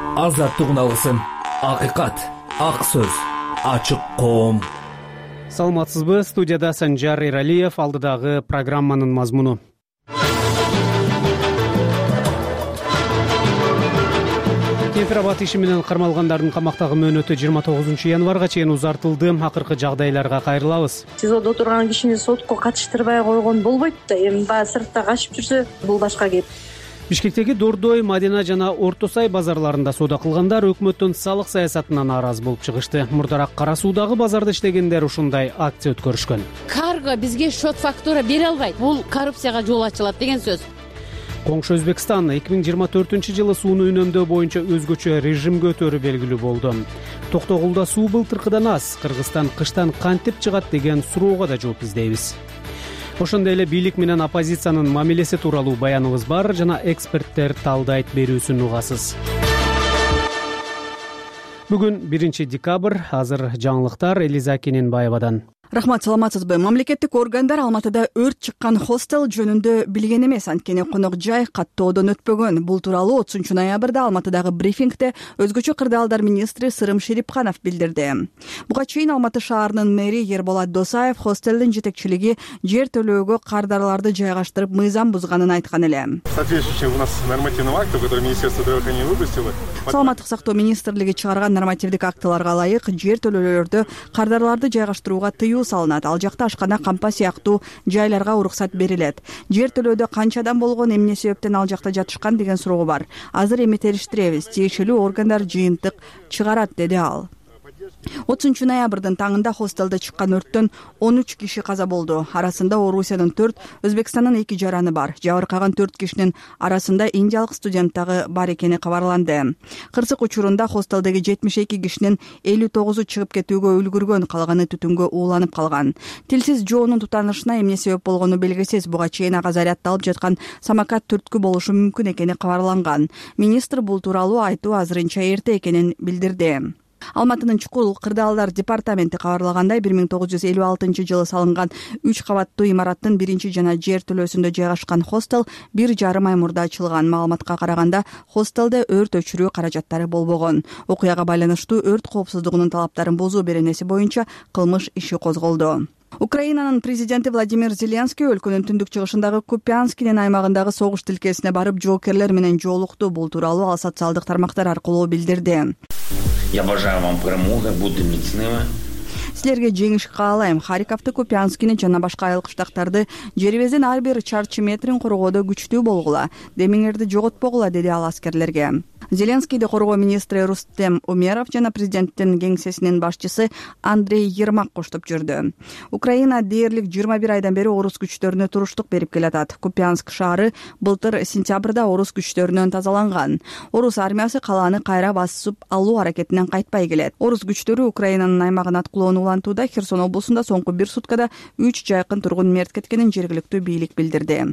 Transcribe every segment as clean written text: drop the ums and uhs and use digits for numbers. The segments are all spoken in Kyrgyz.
азаттык уналысын, акыйкат, ак сөз, ачык коом. Саламатсызбы? Студияда Санжар Эралиев. Алдыдагы программанын мазмуну. Кемпир-абад иши менен кармалгандардын камактагы мөөнөтү 29 январга чейин узартылды. Акыркы жагдайларга кайрылабыз. СИЗОдо отурган кишини сотко катыштырбай койгон болбойт да. Эми баягы сыртта качып жүрсө бул башка кеп. Бишкектеги Дордой, Мадина жана Орто Сай базарларында соода кылгандар өкмөттүн салык саясатына нааразы болуп чыгышты. Мурдараак Кара Суудагы базарда иштегендер ушундай акция өткөрүшкөн. Карго бизге счет фактура бере албайт. Бул коррупцияга жол ачылат деген сөз. Коңшу Өзбекстан 2024-жылы сууну үнөмдөө боюнча өзгөчө режимге өтөрү белгилүү болду. Токтогулда суу былтыркыдан аз. Кыргызстан кыштан кантип чыгат деген суроого да жооп издейбиз. Ошондой эле бийлик менен оппозициянын мамилеси тууралуу баяныбыз бар жана эксперттер талдайт берүүсүн угасыз. Бүгүн 1-декабрь. Азыр жаңылыктар Элиза Кененбаевадан. Рахмат, саламатсызбы? Мамлекеттик органдар Алматыда өрт чыккан хостел жөнүндө билген эмес, анткени конок жай каттоодон өтпөгөн. Бул тууралуу 30-ноябрда Алматыдагы брифингде өзгөчө кырдаалдар министри Сырым Шерипканов билдирди. Буга чейин Алматы шаарынын мэри Ерболат Досаев хостелдин жетекчилиги жер төлөөгө кардарларды жайгаштырып мыйзам бузганын айткан эле. Соответствующий у нас нормативный акт, который Министерство здравоохранения выпустило. Саламаттык сактоо министрлиги чыгарган нормативдик актыларга ылайык жер төлөөлөрдө кардарларды жайгаштырууга тыюу салынат. Ал жакта ашкана, кампа сыяктуу жайларга уруксат берилет. Жер төлөөдө канчадан болгон, эмне себептен ал жакта жатышкан деген суроо бар. Азыр эми териштиребиз. Тиешелүү органдар жыйынтык чыгарат, деди ал. 30-ноябрдын таңында хостелде чыккан өрттөн 13 киши каза болду. Арасында Орусиянын 4, Өзбекстандын 2 жараны бар. Жабыркаган 4 кишинин арасында индиялык студент дагы бар экени кабарланды. Кырсык учурунда хостелдеги 72 кишинин 59-у чыгып кетүүгө үлгүргөн, калганы түтүнгө ууланып калган. Тилсиз жоонун тутанышына эмне себеп болгону белгисиз. Буга чейин ага зарядталып жаткан самокат түрткү болушу мүмкүн экени кабарланган. Министр бул тууралуу айтуу азырынча эрте экенин билдирди. Алматынын чукул кырдаалдар департаменти кабарлагандай, 1956-жылы салынган 3 кабаттуу имараттын 1 жана жер төлөөсүндө жайгашкан хостел 1,5 ай мурда ачылган. Маалыматка караганда, хостелде өрт өчүрүү каражаттары болбогон. Окуяга байланыштуу өрт коопсуздугунун талаптарын бузуу беренеси боюнча кылмыш иши козголду. Украинанын президенти Владимир Зеленский өлкөнүн түндүк чыгышындагы Купянскинин аймагындагы согуш тилкесине барып жоокерлер менен жолукту. Бул тууралуу ал социалдык тармактар аркылуу билдирди. Я бажаю вам перемоги, будьте міцними. Силерге жеңиш каалайм. Харьковду, Купянскини жана башка айыл кыштактарды жерибиздин ар бир чарчы метрин коргоодо күчтүү болгула. Демиңерди жоготпогула, деди ал аскерлерге. Зеленскийди коргоо министри Рустем Умеров жана президенттин кеңсесинин башчысы Андрей Ермак коштоп жүрдү. Украина дээрлик 21 айдан бери орус күчтөрүнө туруштук берип келатат. Купянск шаары былтыр сентябрда орус күчтөрүнөн тазаланган. Орус армиясы калааны кайра басып алуу аракетинен кайтпай келет. Орус күчтөрү Украинанын аймагын аткылоону улантууда. Херсон облусунда соңку 1 суткада 3 жайкын тургун мерт кеткенин жергиликтүү бийлик билдирди.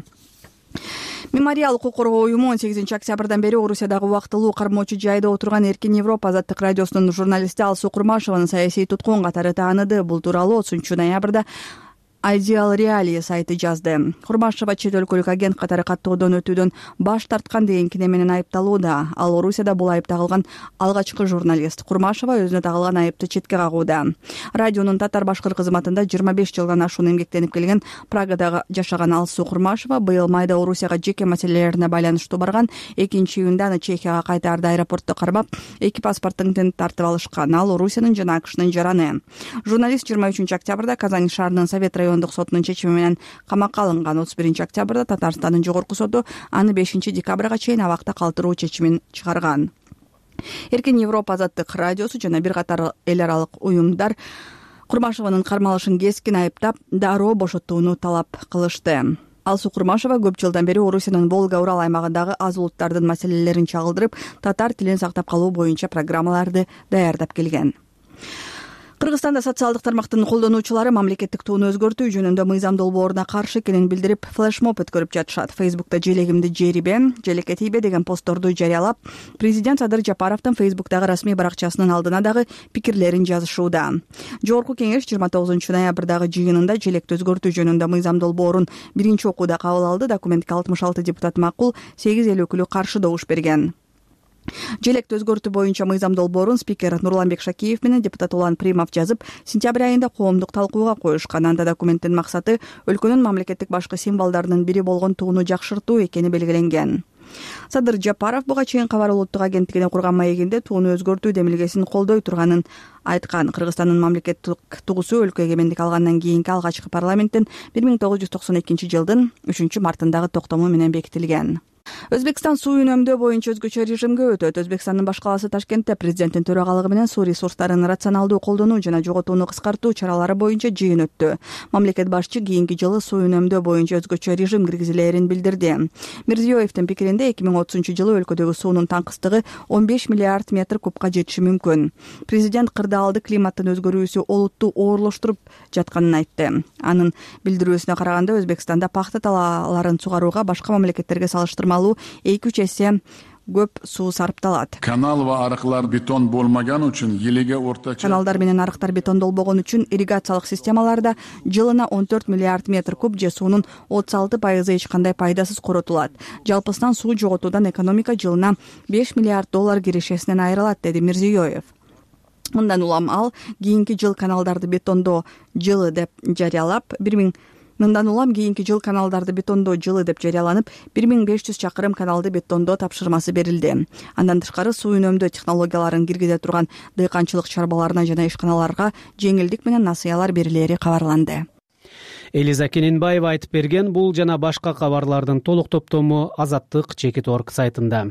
Мемориал укук коргоо уюму 18 октябрдан бери Орусиядагы убактылуу кармоочу жайда отурган Эркин Европа азаттык радиосунун журналисти Алсуу Курмашеваны саясий туткун катары тааныды. Бул тууралуу 30-ноябрда Ideal Reality сайты жазды. Курмашева чет өлкөлүк агент катары каттоодон өтүүдөн баш тарткан деген кине менен айыпталууда. Ал Орусияда бул айып тагылган алгачкы журналист. Курмашева өзүнө тагылган айыпты четке кагууда. Радионун татар-башкыр кызматында 25 жылдан ашуун эмгектенип келген Прагадагы жашаган Алсуу Курмашева быйыл майда Орусияга жеке маселелерине байланыштуу барган. 2-июнда аны Чехияга кайтаарда аэропортто кармап, 2 паспорттун тартып алышкан. Ал Орусиянын жана АКШнын жараны. Журналист 23 октябрда Казань шаарынын Совет райондук сотунун чечими менен камакка алынган. 31 октябрда Татарстандын жогорку соту аны 5 декабрга чейин абакта калтыруу чечимин чыгарган. Эркин Европа азаттык радиосу жана бир катар эл аралык уюмдар Курмашеванын кармалышын кескин айыптап, дароо бошотууну талап кылышты. Алсуу Курмашева көп жылдан бери Орусиянын Волга-Урал аймагындагы аз улуттардын маселелерин чагылдырып, татар тилин сактап калуу боюнча программаларды даярдап келген. Кыргызстанда социалдык тармактын колдонуучулары мамлекеттик тууну өзгөртүү жөнүндө мыйзам долбооруна каршы экенин билдирип, флешмоб өткөрүп жатышат. Фейсбукта желегимди жерибе, желекке тийбе деген постторду жарыялап, президент Садыр Жапаровдун Фейсбуктагы расмий баракчасынын алдына дагы пикирлерин жазышууда. Жогорку кеңеш 29-ноябрдагы жыйынында желекти өзгөртүү жөнүндө мыйзам долбоорун биринчи окууда кабыл алды. Документке 66 депутат макул, 8 эл өкүлү каршы добуш берген. Желекти өзгөртүү боюнча мыйзам долбоорун спикер Нурланбек Шакиев менен депутат Улан Примов жазып, сентябрь айында коомдук талкууга коюшкан. Анда документтин максаты өлкөнүн мамлекеттик башкы символдорунун бири болгон тугуну жакшыртуу экени белгиленген. Садыр Жапаров буга чейин Кабар улуттук агенттигине курган маегинде тууну өзгөртүү демилгесин колдой турганын айткан. Кыргызстандын мамлекеттик тугусу өлкө эгемендик алгандан кийинки алгачкы парламенттин 1992 жылдын 3-мартындагы токтому менен бекитилген. Өзбекстан суу үнөмдөө боюнча өзгөчө режимге өтөт. Өзбекстандын баш калаасы Ташкентте президенттин төрагалыгы менен суу ресурстарын рационалдуу колдонуу жана жоготууну кыскартуу чаралары боюнча жыйын өттү. Мамлекет башчы кийинки жылы суу үнөмдөө боюнча өзгөчө режим киргизилээрин билдирди. Мирзиёевдин пикиринде 2030-жылы өлкөдөгү суунун таңкыстыгы 15 миллиард метр кубка жетиши мүмкүн. Президент кырдаалды климаттын өзгөрүүсү олуттуу оорлоштуруп жатканын айтты. Анын билдирүүсүнө караганда Өзбекстанда пахта талааларын сугарууга башка мамлекеттерге салыштырмалуу 2-3 эсе көп суу сарпталат. Канал ва арыклар бетон болмаган үчүн йилиге орточо каналдар менен арыктар бетондолбогон үчүн ирригациялык системаларда жылына 14 миллиард метр куб же суунун 36% эч кандай пайдасыз коротулат. Жалпысынан суу жоготуудан экономика жылына 5 миллиард доллар кирешесинен айрылат, деди Мирзиёев. Мындан улам ал кийинки жыл каналдарды бетондоо жылы деп жарыялап, кийинки жыл каналдарды бетондоо жылы деп жарыяланып, 1500 чакырым каналды бетондоо тапшырмасы берилди. Андан тышкары суу үнөмдөө технологияларын киргизе турган дыйканчылык чарбаларына жана ишканаларга жеңилдик менен насыялар берилери кабарланды. Элиза Кененбаева айтып берген. Бул жана башка кабарлардын толук топтому Азаттык Чекит.org сайтында.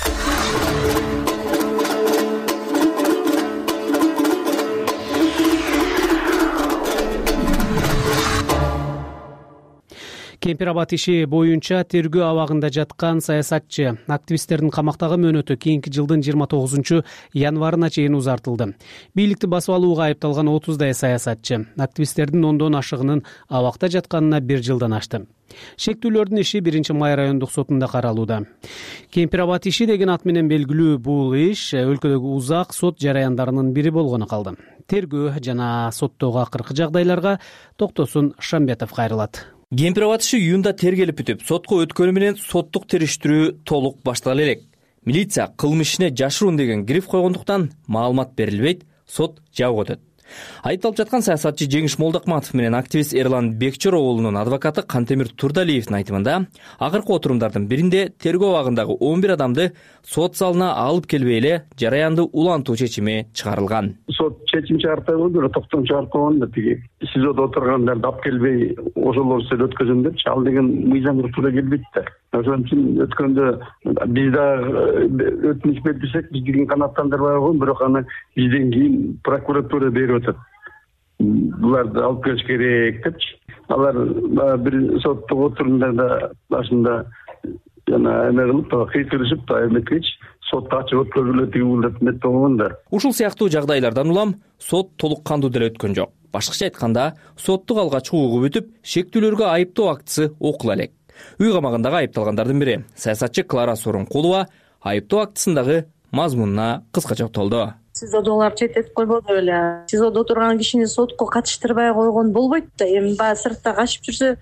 Кемпирабад иши боюнча тергөө абагында жаткан саясатчы активисттердин камактагы мөөнөтү кийинки жылдын 29-январына чейин узартылды. Бийликти басып алууга айыпталган 30 саясатчы активисттердин ондон ашыгынын абакта жатканына 1 жылдан ашты. Шектүүлөрдүн иши 1-Май райондук сотунда каралууда. Кемпирабад иши деген ат менен белгилүү бул иш өлкөдөгү узак сот жараяндарынын бири болгону калды. Тергөө жана соттоого акыркы жагдайларга Токтосун Шамбетов кайрылат. Кемпирабад иши июнда тергелип бүтүп, сотко өткөнү менен соттук териштирүү толук башталалы элек. Милиция кылмыш ишине жашыруун деген гриф койгондуктан маалымат берилбейт, сот жабык өтөт. Айыпталып жаткан саясатчы Жеңиш Молдокматов менен активист Эрлан Бекчер оолунун адвокаты Кантемир Турдалиевдин айтымында, акыркы отурумдардын биринде тергөө абагындагы 11 адамды сот залына алып келбей эле жараянды улантуу чечими чыгарылган. Сот чечим чыгарта койду, токтом чыгарткан тиги СИЗОдо отургандарды алып келбей ошолор сел өткөзөм депчи, ал деген мыйзамга туура келбейт да. Ошон үчүн өткөндө биз да өтүнүч берсек, биздин канаттандырбай койгон, бирок аны бизден кийин прокуратура берип атат. Буларды алып келиш керек депчи. Алар бир соттук отурумдарда башында жана эме кылып, кыйкырышып, эметкеч сотто ачып өткөрүлөт деп меттогондар. Ушул сыяктуу жагдайлардан улам сот толук кандуу деле өткөн жок. Башкача айтканда, соттук алга чыгууга бүтүп, шектүүлөргө айыптоо актысы окула элек. Үй камагындагы айыпталгандардын бири саясатчы Клара Сооронкулова айыптоо актысындагы мазмунуна кыскача токтолду. СИЗОдолор чететип койбоду эле. СИЗОдо отурган кишини сотко катыштырбай койгон болбойт да. Эми баягы сыртта качып жүрсө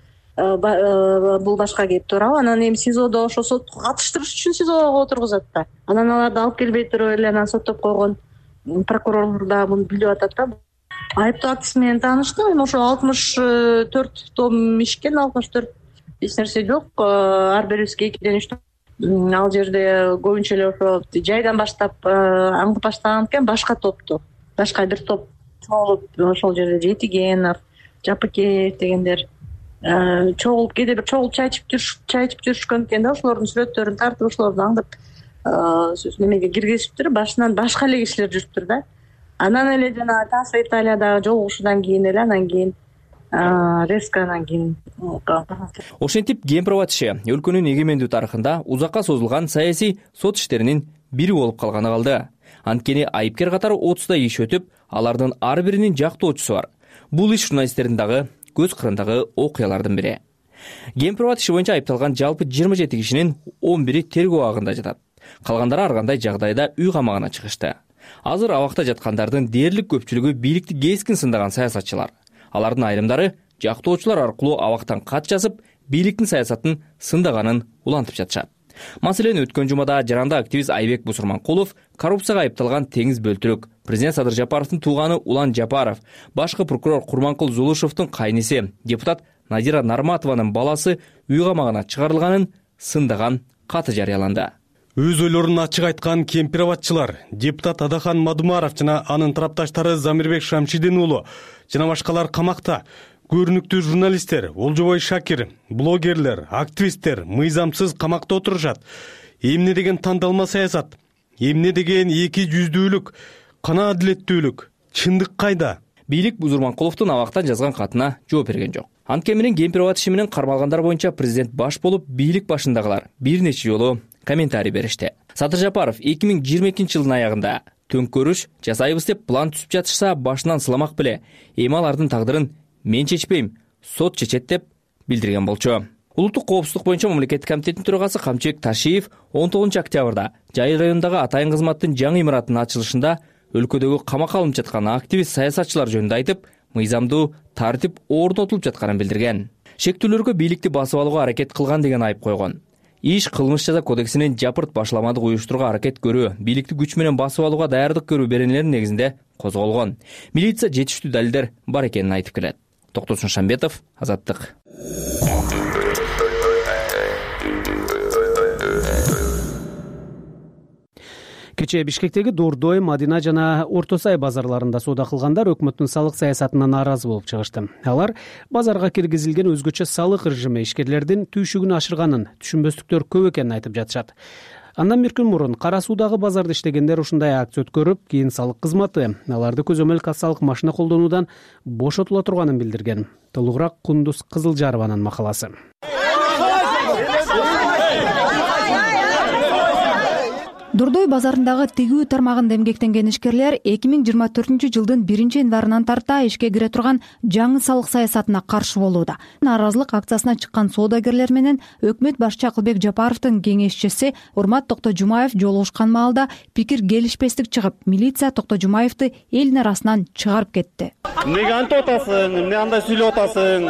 бул башка кеп туурабы? Анан эми СИЗОдо ошо сотко катыштырыш үчүн СИЗОго отургузат да. Анан аларды алып келбей туруп эле анан соттоп койгон прокурорлор да муну билип атат да. Айыптоо актысы менен тааныштым. Эми ошо 64 том ишкен, 64 эч нерсе жок. Ар бирибизге 2-3 том. Ал жерде көбүнчө эле ошо жайдан баштап аңгып баштаган экен, башка топту. Башка бир топ чогулуп ошол жерде Жетигенов, Жапыкеев дегендер чогулуп кээде бир чогулуп чай ичип жүрүшкөн экен да. Ошолордун сүрөттөрүн тартып, ошолорду аңдып немеге киргизиптир. Башынан башка эле кишилер жүрүптүр да. Анан эле жана Тасо Италиядагы жолугушуудан кийин эле анан кийин резканан кийин. Ошентип Кемпирабад иши өлкөнүн эгемендүү тарыхында узакка созулган саясий сот иштеринин бири болуп калганы калды. Анткени айыпкер катары 30 иш өтүп, алардын ар биринин жактоочусу бар. Бул иш журналисттердин дагы көз кырындагы окуялардын бири. Кемпирабад иши боюнча айыпталган жалпы 27 кишинин 11-и тергөө абагында жатат. Калгандары ар кандай жагдайда үй камагына чыгышты. Азыр абакта жаткандардын дээрлик көпчүлүгү бийликти кескин сындаган саясатчылар. Алардын айрымдары жактоочулар аркылуу абактан кат жазып, бийликтин саясатын сындаганын улантып жатышат. Маселен, өткөн жумада жаранды активист Айбек Бусурманкулов, коррупцияга айыпталган Теңиз Бөлтүрүк, президент Садыр Жапаровдун тууганы Улан Жапаров, башкы прокурор Курманкул Зулушевдун кайниси, депутат Надира Нарматованын баласы үй камагына чыгарылганын сындаган каты жарыяланды. Өз ойлорун ачык айткан кемпир-абадчылар, депутат Адахан Мадумаров жана анын тарапташтары Замирбек Шамшидин уулу жана башкалар камакта. Көрүнүктүү журналисттер, Олжобой Шакир, блогерлер, активисттер мыйзамсыз камакта отурушат. Эмне деген тандалма саясат? Эмне деген эки жүздүүлүк, кана адилеттүүлүк? Чындык кайда? Бийлик Бузурманкуловдун абактан жазган катына жооп берген жок. Анткени менен кемпир-абад иши менен кармалгандар боюнча президент баш болуп, бийлик башындагылар бир нече жолу комментарий беришти. Садыр Жапаров 2022-жылдын аягында төңкөрүш жасайбыз деп план түзүп жатышса, башынан сыламак беле, эми алардын тагдырын мен чечпейм, сот чечет деп билдирген болчу. Улуттук коопсуздук боюнча мамлекеттик комитеттин төрагасы Камчыбек Ташиев 19-октябрда Жайыл районундагы Атайын кызматтын жаңы имаратынын ачылышында өлкөдөгү камакка алынып жаткан активист саясатчылар жөнүндө айтып, мыйзамдуу тартип орнотулуп жатканын билдирген. Шектүүлөргө бийликти басып алууга аракет кылган деген айып койгон. Иш кылмыш жаза кодексинин жапырт башламадык уюштурууга аракет көрүү, бийликти күч менен басып алууга даярдык көрүү беренелеринин негизинде козголгон. Милиция жетиштүү далилдер бар экенин айтып келет. Токтосун Шамбетов, Азаттык. Кечээ Бишкектеги Дордой, Мадина жана Орто Сай базарларында соода кылгандар өкмөттүн салык саясатына нааразы болуп чыгышты. Алар базарга киргизилген өзгөчө салык режими ишкерлердин түйшүгүн ашырганын, түшүнбөстүктөр көп экенин айтып жатышат. Андан бир күн мурун Кара Суудагы базарда иштегендер ушундай акция өткөрүп, кийин салык кызматы аларды көзөмөл кассалык машина колдонуудан бошотула турганын билдирген. Толугураак Кундуз Кызылжарованын макаласы. Дордой базарындагы тигүү тармагында эмгектенген ишкерлер 2024-жылдын 1-январынан тарта ишке кире турган жаңы салык саясатына каршы болууда. Нааразылык акциясына чыккан соодагерлер менен өкмөт башчы Акылбек Жапаровдун кеңешчиси Урмат Токтожумаев жолугушкан маалда пикир келишпестик чыгып, милиция Токтожумаевди элдин арасынан чыгарып кетти. Эмнеге антип атасың, эмне андай сүйлөп атасың?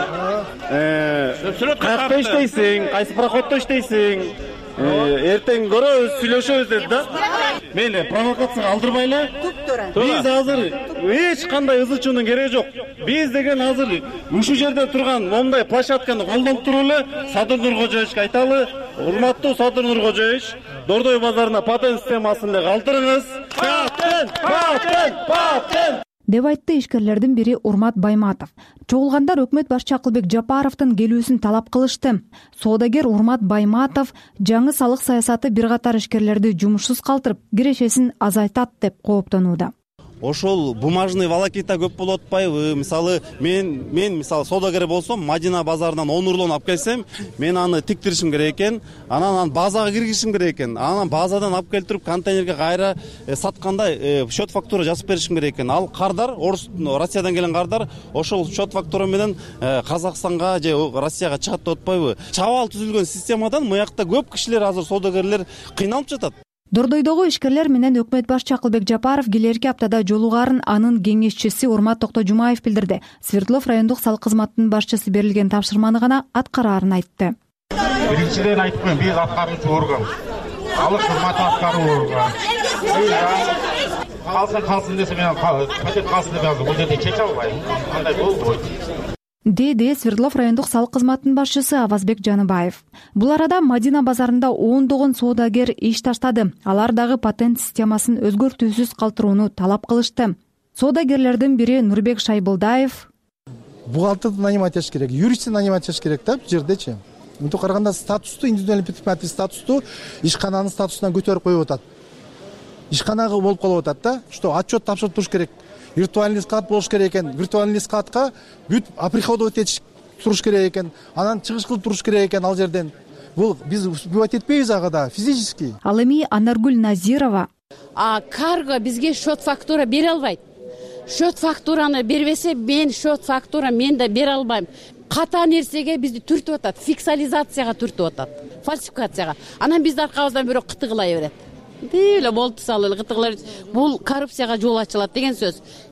Каякта иштейсиң, кайсы проходдо иштейсиң? Эртең көрөбүз, сүйлөшөбүз деди да. Мейли, провокацияга алдырбайлы. Биз азыр эч кандай ызы чуунун кереги жок. Биз деген азыр ушул жерде турган момундай площадканы колдонуп туруп эле Садыр Нуркожоевичке айталы. Урматтуу Садыр Нуркожоевич, Дордой базарына патент системасын эле калтырыңыз. Патент! деп айтты ишкерлердин бири Урмат Байматов. Чогулгандар өкмөт башчы Акылбек Жапаровдун келүүсүн талап кылышты. Соодагер Урмат Байматов жаңы салык саясаты бир катар ишкерлерди жумушсуз калтырып, кирешесин азайтат деп кооптонууда. Ошол бумажный волокита көп болуп атпайбы? Мисалы, мен мисалы соодагер болсом, Мадина базарынан 10 урлон алып келсем, мен аны тиктиришим керек экен, анан базага киргизишим керек экен. Анан базадан алып келтирип контейнерге кайра сатканда счет фактура жазып беришим керек экен. Ал кардар, Россиядан келген кардар ошол счет фактура менен Казакстанга же Россияга чыгат деп атпайбы? Чабал түзүлгөн системадан муякта көп кишилер азыр соодагерлер кыйналып жатат. Дордойдогу ишкерлер менен өкмөт башчы Акылбек Жапаров келерки аптада жолугарын анын кеңешчиси Урмат Токтожумаев билдирди. Свердлов райондук салык кызматынын башчысы берилген тапшырманы гана аткараарын айтты. Биринчиден айтып коеюн, биз аткаруучу орган. Салык кызматы аткаруу орган. Калсын десе мен патент калсын деп бул жерде чече албайм. Андай болбойт. Деди Свердлов райондук салык кызматынын башчысы Авазбек Жаныбаев. Бул арада Мадина базарында ондогон соодагер иш таштады. Алар дагы патент системасын өзгөртүүсүз калтырууну талап кылышты. Соодагерлердин бири Нурбек Шайбылдаев: бухгалтерди нанимать этиш керек, юристти нанимать этиш керек да бул жердечи. Мынтип караганда статусту, индивидуальный предприниматель статусту ишкананын статусунан көтөрүп коюп атат. Ишканага болуп калып атат да, что отчет тапшырып туруш керек. Виртуальный склад болуш керек экен. Виртуальный складка бүт оприходовать этиш туруш керек экен. Анан чыгыш кылып туруш керек экен ал жерден. Бул биз успевать этпейбиз ага да физически. Ал эми Анаргүл Назирова: карго бизге счет фактура бере албайт. Счет фактураны бербесе, мен счет фактура мен да бере албайм. Ката нерсеге бизди түртүп атат, фиксализацияга түртүп атат, фальсификацияга. Анан бизди аркабыздан бирөө кытыгылай берет. Деле болду, салы кытыгылар. Бул коррупцияга жол ачылат деген сөз.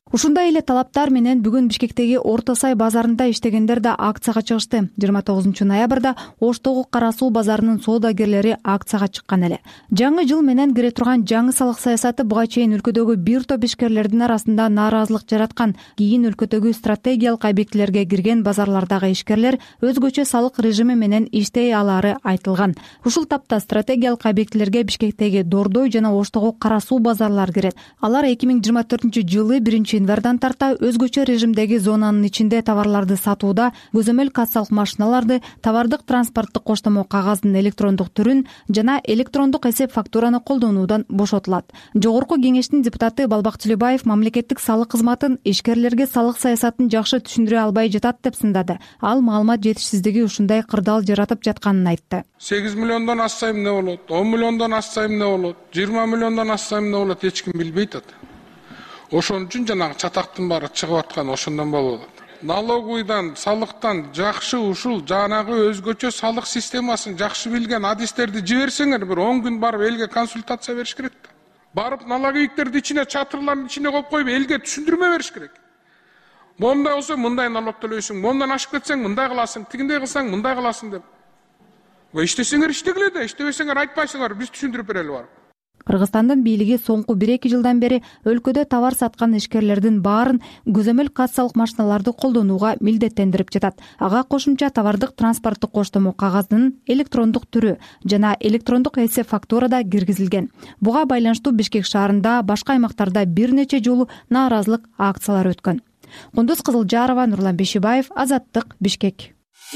ушундай эле талаптар менен бүгүн Бишкектеги Орто Сай базарында иштегендер да акцияга чыгышты. 29 ноябрда Оштогу Кара Суу базарынын соодагерлери акцияга чыккан эле. Жаңы жыл менен кире турган жаңы салык саясаты буга чейин өлкөдөгү бир топ ишкерлердин арасында нааразылык жараткан. Кийин өлкөдөгү стратегиялык объектилерге кирген базарлардагы ишкерлер өзгөчө салык режими менен иштей алары айтылган. Ушул тапта стратегиялык объектилерге Бишкектеги Дордой жана Оштогу Кара Суу базарлары кирет. Алар 2024-жылы 1-январдан тарта өзгөчө режимдеги зонанын ичинде товарларды сатууда көзөмөл кассалык машиналарды, товардык транспорттук коштомо кагаздын электрондук түрүн жана электрондук эсеп фактураны колдонуудан бошотулат. Жогорку кеңештин депутаты Балбак Тилебаев мамлекеттик салык кызматын ишкерлерге салык саясатын жакшы түшүндүрө албай жатат деп сындады. Ал маалымат жетишсиздиги ушундай кырдаал жаратып жатканын айтты. 8 миллиондон ассайм эмне болот, 10 миллиондон ассайм эмне болот, 20 миллиондон ассайм эмне болот, эч ким билбейт ата. Ошон үчүн жанагы чатактын баары чыгып аткан ошондон болот. Налоговыйдан, салыктан жакшы ушул жанагы өзгөчө салык системасын жакшы билген адистерди жиберсеңер, бир 10 күн барып элге консультация бериш керек да. Барып налоговиктерди ичине, чатырлардын ичине коюп коюп элге түшүндүрмө бериш керек. Момундай болсо мындай налог төлөйсүң, момундан ашып кетсең мындай кыласың, тигиндей кылсаң мындай кыласың деп. Иштесеңер иштегиле да, иштебесеңер айтпайсыңар, биз түшүндүрүп берели барып. Кыргызстандын бийлиги соңку 1-2 жылдан бери өлкөдө товар саткан ишкерлердин баарын көзөмөл кассалык машиналарды колдонууга милдеттендирип жатат. Ага кошумча товардык транспорттук коштомо кагаздын электрондук түрү жана электрондук эсеп фактура да киргизилген. Буга байланыштуу Бишкек шаарында, башка аймактарда бир нече жолу нааразылык акциялары өткөн. Кундуз Кызылжарова, Нурлан Бешибаев, Азаттык, Бишкек.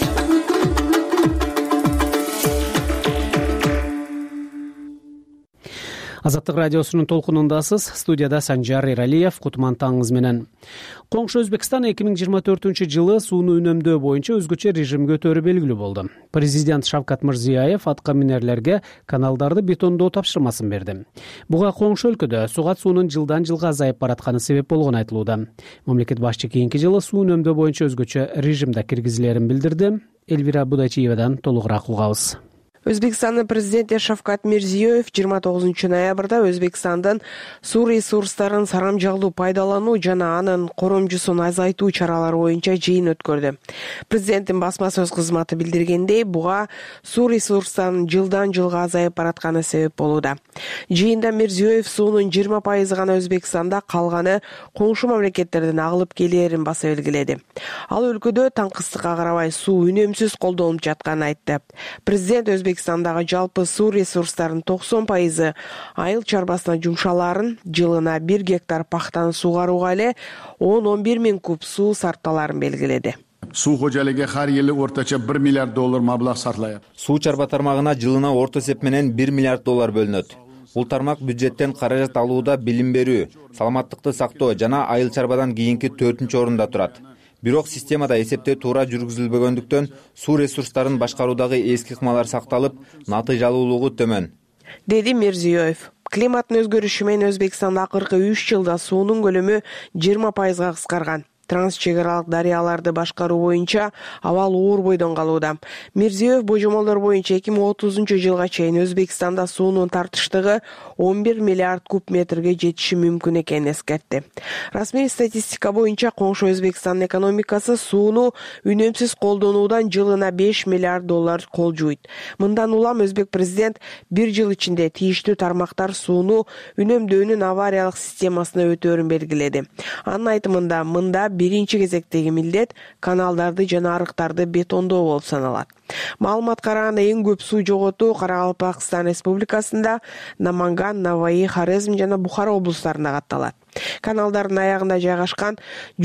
Азаттык радиосунун толкунундасыз. Студияда Санжар Эралиев, кутман таңыңыз менен. Коңшу Өзбекстан 2024-жылы сууну үнөмдөө боюнча өзгөчө режимге өтөрү белгилүү болду. Президент Шавкат Мирзиёев атка минерлерге каналдарды бетондоо тапшырмасын берди. Буга коңшу өлкөдө сугат суунун жылдан жылга азайып баратканы себеп болгону айтылууда. Мамлекет башчы кийинки жылы суу үнөмдөө боюнча өзгөчө режимде киргизилерин билдирди. Элвира Будачиевадан толугураак угабыз. Өзбекстандын президенти Шавкат Мирзиёев 29 ноябрда Өзбекстандын суу ресурстарын сарамжалдуу пайдалануу жана анын коромжусун азайтуу чаралары боюнча жыйын өткөрдү. Президенттин басма сөз кызматы билдиргендей, буга суу ресурстарынын жылдан жылга азайып баратканы себеп болууда. Жыйында Мирзиёев суунун 20% гана Өзбекстанда, калганы коңшу мамлекеттерден агылып келээрин баса белгиледи. Ал өлкөдө таңкыстыкка карабай суу үнөмсүз колдонулуп жатканын айтты. Президент Өзбекстандагы жалпы суу ресурстарынын 90% айыл чарбасына жумшаларын, жылына 1 гектар пахтаны сугарууга эле 10-11 миң куб суу сарпталарын белгиледи. Суу кожолугу ар жылы орточо $1 миллиард маблаг сарпталат. Суу чарба тармагына жылына орто эсеп менен $1 миллиард бөлүнөт. Бул тармак бюджеттен каражат алууда билим берүү, саламаттыкты сактоо жана айыл чарбадан кийинки 4-орунда турат. Бирок системада эсептөө туура жүргүзүлбөгөндүктөн суу ресурстарын башкаруудагы эски ыкмалар сакталып, натыйжалуулугу төмөн, деди Мирзиёев. Климаттын өзгөрүшү менен Өзбекстанда акыркы 3 жылда суунун көлөмү 20% кыскарган. Трансчек аралык дарыяларды башкаруу боюнча абал оор бойдон калууда. Мирзиёев божомолдор боюнча 2030 жылга чейин Өзбекстанда суунун тартыштыгы 11 миллиард куб метрге жетиши мүмкүн экенин эскертти. Расмий статистика боюнча коңшу Өзбекстандын экономикасы сууну үнөмсүз колдонуудан жылына $5 миллиард кол жууйт. Мындан улам өзбек президент 1 жыл ичинде тийиштүү тармактар сууну үнөмдөөнүн авариялык системасына өтөөрүн белгиледи. Анын айтымында мында биринчи кезектеги милдет каналдарды жана арыктарды бетондоо болуп саналат. Маалыматка караганда эң көп суу жоготуу Каракалпакстан Республикасында, Наманган, Наваи, Хорезм жана Бухара облустарында катталат. Каналдардын аягында жайгашкан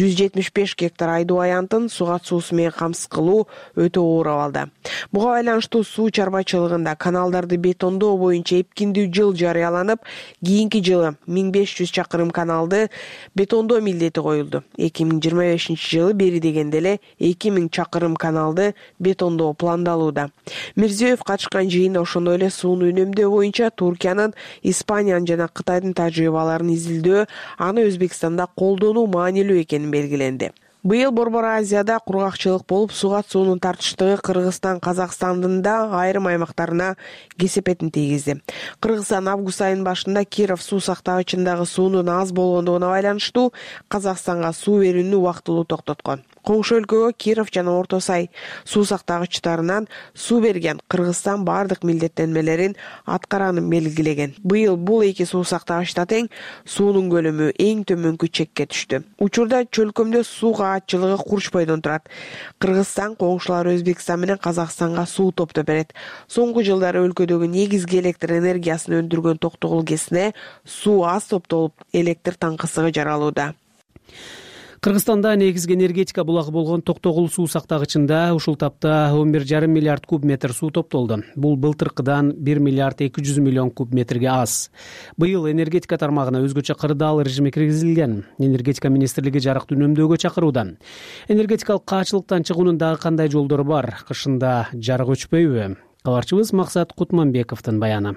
175 гектар айдоо аянтын сугат суусу менен камсыз кылуу өтө оор абалда. Буга байланыштуу суу чарбачылыгында каналдарды бетондоо боюнча эпкиндүү жыл жарыяланып, кийинки жылы 1500 чакырым каналды бетондоо милдети коюлду. 2025 жылы бери дегенде эле 2000 чакырым каналды бетондоо пландалууда. Мирзиёев катышкан жыйында ошондой эле сууну үнөмдөө боюнча Туркиянын, Испаниянын жана Кытайдын тажрыйбаларын изилдөө, аны Өзбекстанда колдонуу маанилүү экени белгиленди. Быйыл Борбор Азияда кургакчылык болуп, суга суунун тартыштыгы Кыргызстан, Казакстандын да айрым аймактарына кесепетин тийгизди. Кыргызстан август айынын башында Киров суу сактагычындагы суунун аз болгондугуна байланыштуу Казакстанга суу берүүнү убактылуу токтоткон. Коңшу өлкөгө Киров жана Орто Сай суу сактагычтарынан суу берген Кыргызстан бардык милдеттенмелерин аткаранын белгилеген. Быйыл бул эки суу сактагычта тең суунун көлөмү эң төмөнкү чекке түштү. Учурда чөлкөмдө сууга аччылыгы Курчбойдон турат. Кыргызстан коңшулары Өзбекстан менен Казакстанга суу топтоп берет. Соңку жылдары өлкөдөгү негизги электр энергиясын өндүргөн Токтогул КЭСине суу аз топтолуп, электр таңкысыгы жаралууда. Кыргызстанда негизги энергетика булагы болгон Токтогул суу сактагычында ушул тапта 11,5 миллиард куб метр суу топтолду. Бул былтыркыдан 1 миллиард 200 миллион куб метрге аз. Быйыл энергетика тармагына өзгөчө кырдаал режими киргизилген. Энергетика министрлиги жарыкты үнөмдөөгө чакырууда. Энергетикалык каачылыктан чыгуунун дагы кандай жолдору бар? Кышында жарык өчпөйбү? Кабарчыбыз Максат Кутманбековдун баяны.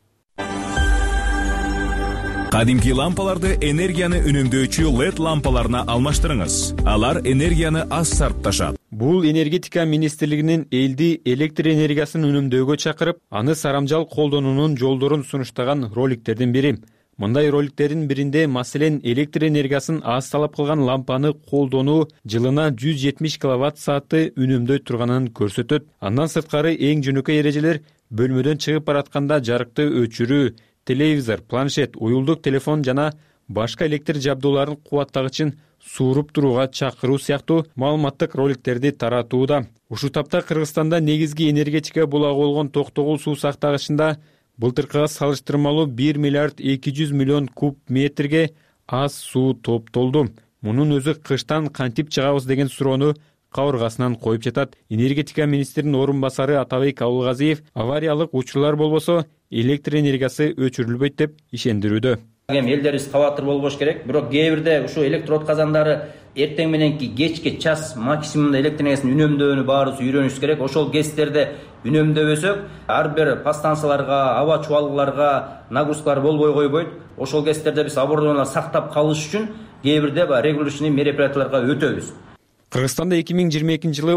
Кадимки лампаларды энергияны үнөмдөөчү LED лампаларына алмаштырыңыз. Алар энергияны аз сарпташат. Бул энергетика министрлигинин элди электр энергиясын үнөмдөөгө чакырып, аны сарамжал колдонуунун жолдорун сунуштаган роликтердин бири. Мындай роликтердин биринде маселен электр энергиясын аз талап кылган лампаны колдонуу жылына 170 киловатт саатты үнөмдөй турганын көрсөтөт. Андан сырткары эң жөнөкөй эрежелер бөлмөдөн чыгып баратканда жарыкты өчүрүү, телевизор, планшет, уюлдук телефон жана башка электр жабдууларын кубаттагычын сууруп турууга чакыруу сыяктуу маалыматтык роликтерди таратууда. Ушул тапта Кыргызстанда негизги энергетика булагы болгон Токтогул суу сактагычында былтыркыга салыштырмалуу 1 миллиард 200 миллион куб метрге аз суу топтолду. Мунун өзү кыштан кантип чыгабыз деген суроону кабыргасынан коюп жатат. Энергетика министринин орун басары Атабек Абылгазиев авариялык учурлар болбосо электр энергиясы өчүрүлбөйт деп ишендирүүдө. Элдерибиз кабатыр болбош керек. Бирок кээ бирде ушу электр отказандары эртең мененки кечке час максимумда электр энергиясын үнөмдөөнү баарыбыз үйрөнүшүбүз керек. Ошол кездерде үнөмдөбөсөк, ар бир подстанцияларга, аба чубалгыларга нагрузкалар болбой койбойт. Ошол кездерде биз оборудованияларды сактап калыш үчүн кээ бирде регулирующий мероприятияларга өтөбүз. Кыргызстанда 2022 жылы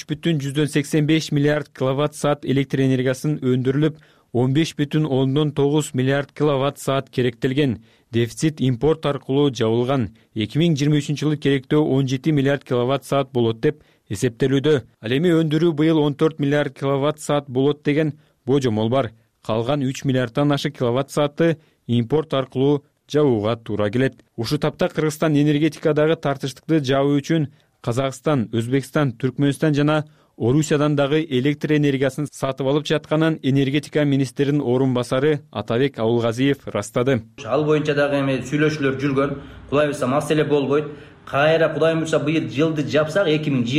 13,85 миллиард киловатт саат электр энергиясын өндүрүлүп, 15,9 миллиард киловатт саат керектелген. Дефицит импорт аркылуу жабылган. 2023 жылы керектөө 17 миллиард киловатт саат болот деп эсептелүүдө. Ал эми өндүрүү быйыл 14 миллиард киловатт саат болот деген божомол бар. Калган 3 миллиарддан ашык киловатт саатты импорт аркылуу жабууга туура келет. Ушул тапта Кыргызстан энергетикадагы тартыштыкты жабуу үчүн Казакстан, Өзбекстан, Түркмөнстан жана Орусиядан дагы электр энергиясын сатып алып жатканын энергетика министринин орун басары Атабек Абылгазиев растады. Ал боюнча дагы эми сүйлөшүүлөр жүргөн. Кудай буйрса маселе болбойт. Кайра Кудай буйрса быйыл жылды жапсак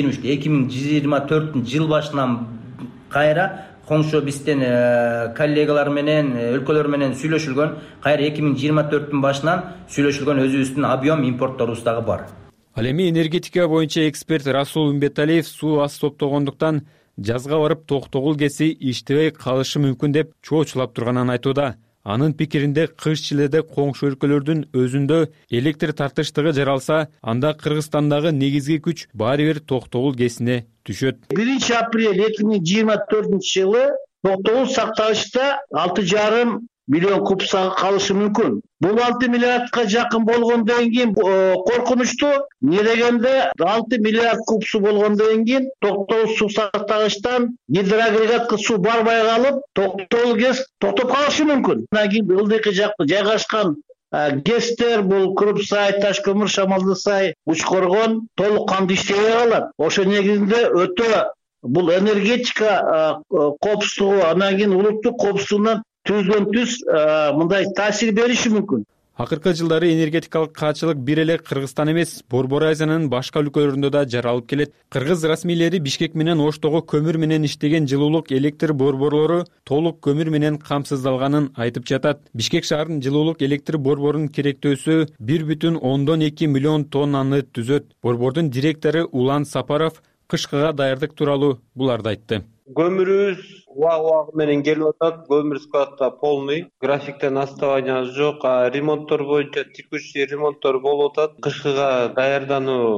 2024 жыл башынан кайра коңшу бизден коллегалар менен, өлкөлөр менен сүйлөшүлгөн. Кайра 2024 башынан сүйлөшүлгөн өзүбүздүн объем импортторубуз дагы бар. Ал эми энергетика боюнча эксперт Расул Умбеталиев суу аз топтогондуктан жазга барып Токтогул КЭСи иштебей калышы мүмкүн деп чоочулап турганын айтууда. Анын пикиринде кыш чиледе коңшу өлкөлөрдүн өзүндө электр тартыштыгы жаралса, анда Кыргызстандагы негизги күч баары бир Токтогул КЭСине түшөт. 1 апрель 2024 жылы Токтогул сактагычта 6,5 миллион куб калышы мүмкүн. Бул 6 миллиардка жакын болгондон кийин коркунучтуу. Не дегенде 6 миллиард куб суу болгондон кийин Токтогул суу сактагычтан гидроагрегатка суу барбай калып, Токтогул КЭС токтоп калышы мүмкүн. Андан кийин ылдыйкы жакта жайгашкан КЭСтер бул Крупсай, Ташкөмүр, Шамалдысай, Учкоргон толук кандуу иштебей калат. Ошо негизинде өтө бул энергетика коопсуздугу, андан кийин улуттук коопсуздугунан түз мындай таасир бериши мүмкүн. Акыркы жылдары энергетикалык каачылык бир эле Кыргызстан эмес, Борбор Азиянын башка өлкөлөрүндө да жаралып келет. Кыргыз расмийлери Бишкек менен Оштогу көмүр менен иштеген жылуулук электр борборлору толук көмүр менен камсыздалганын айтып жатат. Бишкек шаарынын жылуулук электр борборунун керектөөсү 1,2 миллион тоннаны түзөт. Борбордун директору Улан Сапаров кышкыга даярдык тууралуу буларды айтты. Көмүрүбүз убагы менен келип атат. Көмүр складта полный. Графиктен отставание жок. Ремонттор боюнча текущий ремонттор болуп атат. Кышкыга даярдануу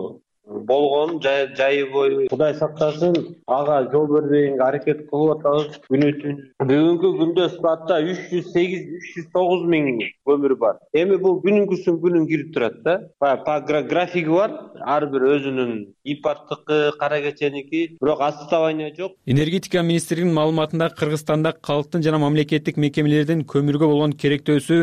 болгон жайы бою Кудай сактасын ага жол бербегенге аракет кылып атабыз күнү түн. Бүгүнкү күндө складда 308-309 миң көмүр бар. Эми бул күнүнкүсүн күнүн кирип турат да. Графиги бар, ар бир өзүнүн импорттуку, кара кеченики, бирок отставание жок. Энергетика министринин маалыматында Кыргызстанда калктын жана мамлекеттик мекемелердин көмүргө болгон керектөөсү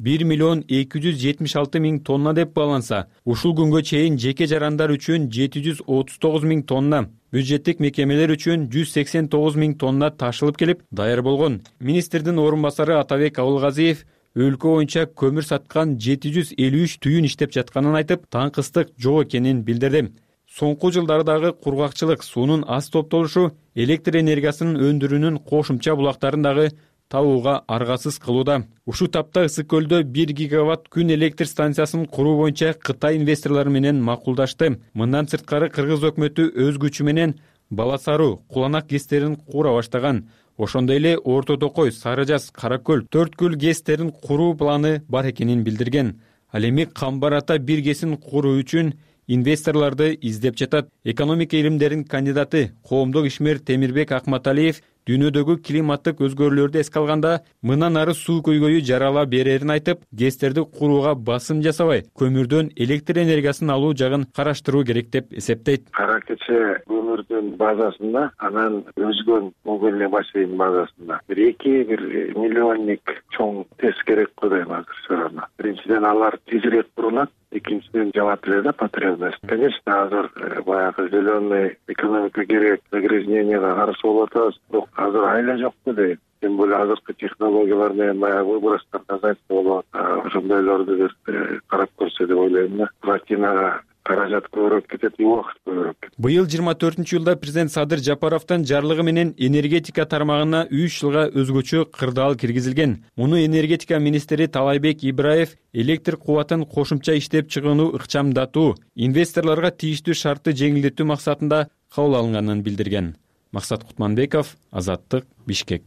1,276,000 тонна деп бааланса, ушул күнгө чейин жеке жарандар үчүн 739,000 тонна, бюджеттик мекемелер үчүн 189,000 тонна ташылып келип даяр болгон. Министрдин орун басары Атабек Абылгазиев өлкө боюнча көмүр саткан 753 түйүн иштеп жатканын айтып, таңкыстык жок экенин билдирди. Соңку жылдардагы кургакчылык, суунун аз топтолушу электр энергиясынын өндүрүүнүн кошумча булактарын дагы табууга аргасыз кылууда. Ушул тапта Ысык көлдө 1 гигаватт күн электр станциясын куруу боюнча Кытай инвесторлору менен макулдашты. Мындан сырткары Кыргыз өкмөтү өз күчү менен Баласаруу, Куланак ГЭСтерин кура баштаган. Ошондой эле Орто Токой, Сары Жаз, Кара Көл, Төрт Көл ГЭСтерин куруу планы бар экенин билдирген. Ал эми Камбар Ата 1 ГЭСин куруу үчүн инвесторлорду издеп жатат. Экономика илимдеринин кандидаты, коомдук ишмер Темирбек Акматалиев дүйнөдөгү климаттык өзгөрүүлөрдү эске алганда мындан ары суу көйгөйү жарала берерин айтып, ГЭСтерди курууга басым жасабай, көмүрдөн электр энергиясын алуу жагын караштыруу керек деп эсептейт. Кара кече көмүрдүн базасында, анан өзгөн Могиле бассейн базасында 1 миллионник чоң тез керек го дейм азыр. Биринчиден алар тезирээк курулат, экинчиден жабат эле да потребность. Конечно, азыр баягы зеленый экономика керек, загрязненияга каршы болуп атабыз. Бирок азыр айла жок го дейм. Тем более азыркы технологиялар менен баягы выбростарды азайтып болот. Ошондойлорду бир карап көрсө деп ойлойм да. Платинага каражат көбүрөөк кетет, убакыт көбүрөөк кетет. Быйыл 24-жылда президент Садыр Жапаровдун жарлыгы менен энергетика тармагына 3 жылга өзгөчө кырдаал киргизилген. Муну энергетика министри Талайбек Ибраев электр кубатын кошумча иштеп чыгууну ыкчамдатуу, инвесторлорго тийиштүү шартты жеңилдетүү максатында кабыл алынганын билдирген. Максат Кутманбеков, Азаттык, Бишкек.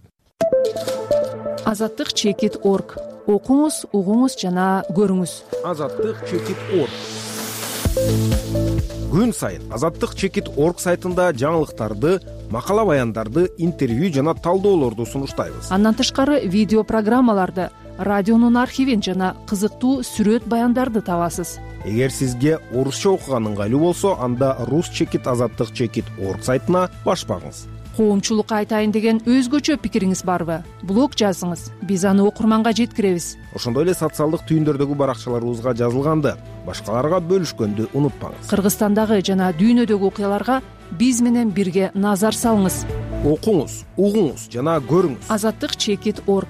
Азаттык чекит.org. Окуңуз, угуңуз жана көрүңүз. Азаттык чекит.org. Күн сайын Азаттык чекит.org сайтында жаңылыктарды, макала баяндарды, интервью жана талдоолорду сунуштайбыз. Андан тышкары видео программаларды, радионун архивин жана кызыктуу сүрөт баяндарды табасыз. Эгер сизге орусча окуган ыңгайлуу болсо, анда рус чекит азаттык чекит.org сайтына баш багыңыз. Коомчулукка айтайын деген өзгөчө пикириңиз барбы? Блог жазыңыз, биз аны окурманга жеткиребиз. Ошондой эле социалдык түйүндөрдөгү баракчаларыбызга жазылганды, башкаларга бөлүшкөндү унутпаңыз. Кыргызстандагы жана дүйнөдөгү окуяларга биз менен бирге назар салыңыз. Окуңуз, угуңуз жана көрүңүз. Азаттык чекит.org.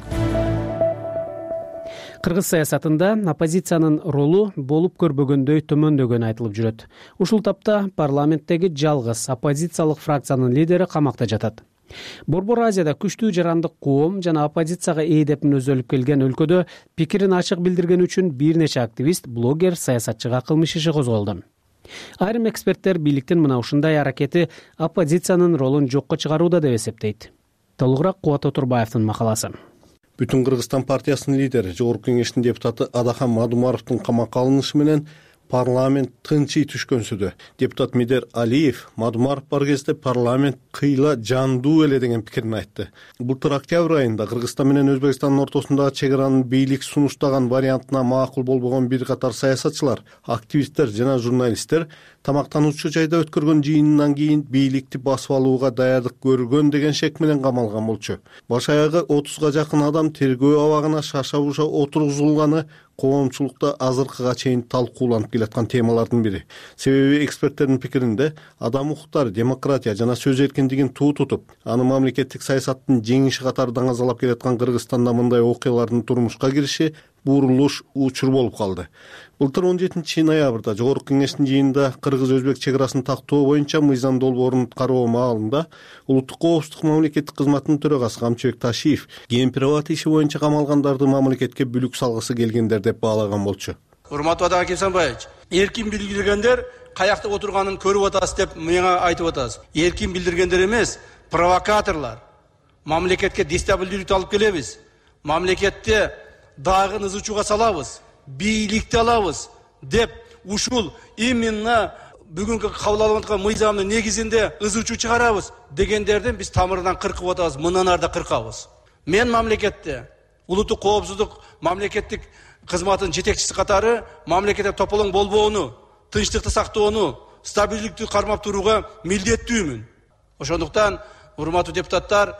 Кыргыз саясатында оппозициянын ролу болуп көрбөгөндөй төмөндөгөнү айтылып жүрөт. Ушул тапта парламенттеги жалгыз оппозициялык фракциянын лидери камакта жатат. Борбор Азияда күчтүү жарандык коом жана оппозицияга ээ деп мүнөздөлүп келген өлкөдө пикирин ачык билдирген үчүн бир нече активист, блогер, саясатчыга кылмыш иши козголду. Айрым эксперттер бийликтин мына ушундай аракети оппозициянын ролун жокко чыгарууда деп эсептейт. Толугураак Кубат Отурбаевдин макаласы. Бүтүн Кыргызстан партиясынын лидери, Жогорку Кеңештин депутаты Адахан Мадумаровдун камакка алынышы менен парламент тынчый түшкөнсүдө. Депутат Медер Алиев Мадумаров бар кезде парламент кыйла жандуу эле деген пикирин айтты. Былтыр октябрь айында Кыргызстан менен Өзбекстандын ортосундагы чек аранын бийлик сунуштаган вариантына макул болбогон бир катар саясатчылар, активисттер жана журналисттер тамактануучу жайда өткөргөн жыйынынан кийин бийликти басып алууга даярдык көргөн деген шек менен камалган болчу. Баш аягы 30га жакын адам тергөө абагына шаша-буша отургузулганы коомчулукта азыркыга чейин талкууланып келаткан темалардын бири. Себеби эксперттердин пикиринде адам укуктары, демократия жана сөз эркиндигин туу тутуп, аны мамлекеттик саясаттын жеңиши катары даңазалап келаткан Кыргызстанда мындай окуялардын турмушка кириши бурулуш учур болуп калды. Былтыр 17 ноябрда Жогорку Кеңештин жыйынында кыргыз-өзбек чек арасын тактоо боюнча мыйзам долбоорун кароо маалында Улуттук коопсуздук мамлекеттик кызматынын төрагасы Камчыбек Ташиев гемпирабат иши боюнча камалгандарды мамлекетке бүлүк салгысы келгендер деп баалаган болчу. Урматтуу Адахан Кесенбаевич, эркин билдиргендер каякта отурганын көрүп атасыз деп мага айтып атасыз. Эркин билдиргендер эмес, провокаторлор. Мамлекетке дестабилдирүү алып келебиз. Мамлекетте дагы ызычууга салабыз, бийликти алабыз деп ушул именно бүгүнкү кабыл алып аткан мыйзамдын негизинде ыз учу чыгарабыз дегендердин биз тамырынан кыркып атабыз, мындан ары да кыркабыз. Мен мамлекетте улуттук коопсуздук мамлекеттик кызматынын жетекчиси катары мамлекетте тополоң болбоону, тынчтыкты сактоону, стабилдикти кармап турууга милдеттүүмүн. Ошондуктан урматтуу депутаттар,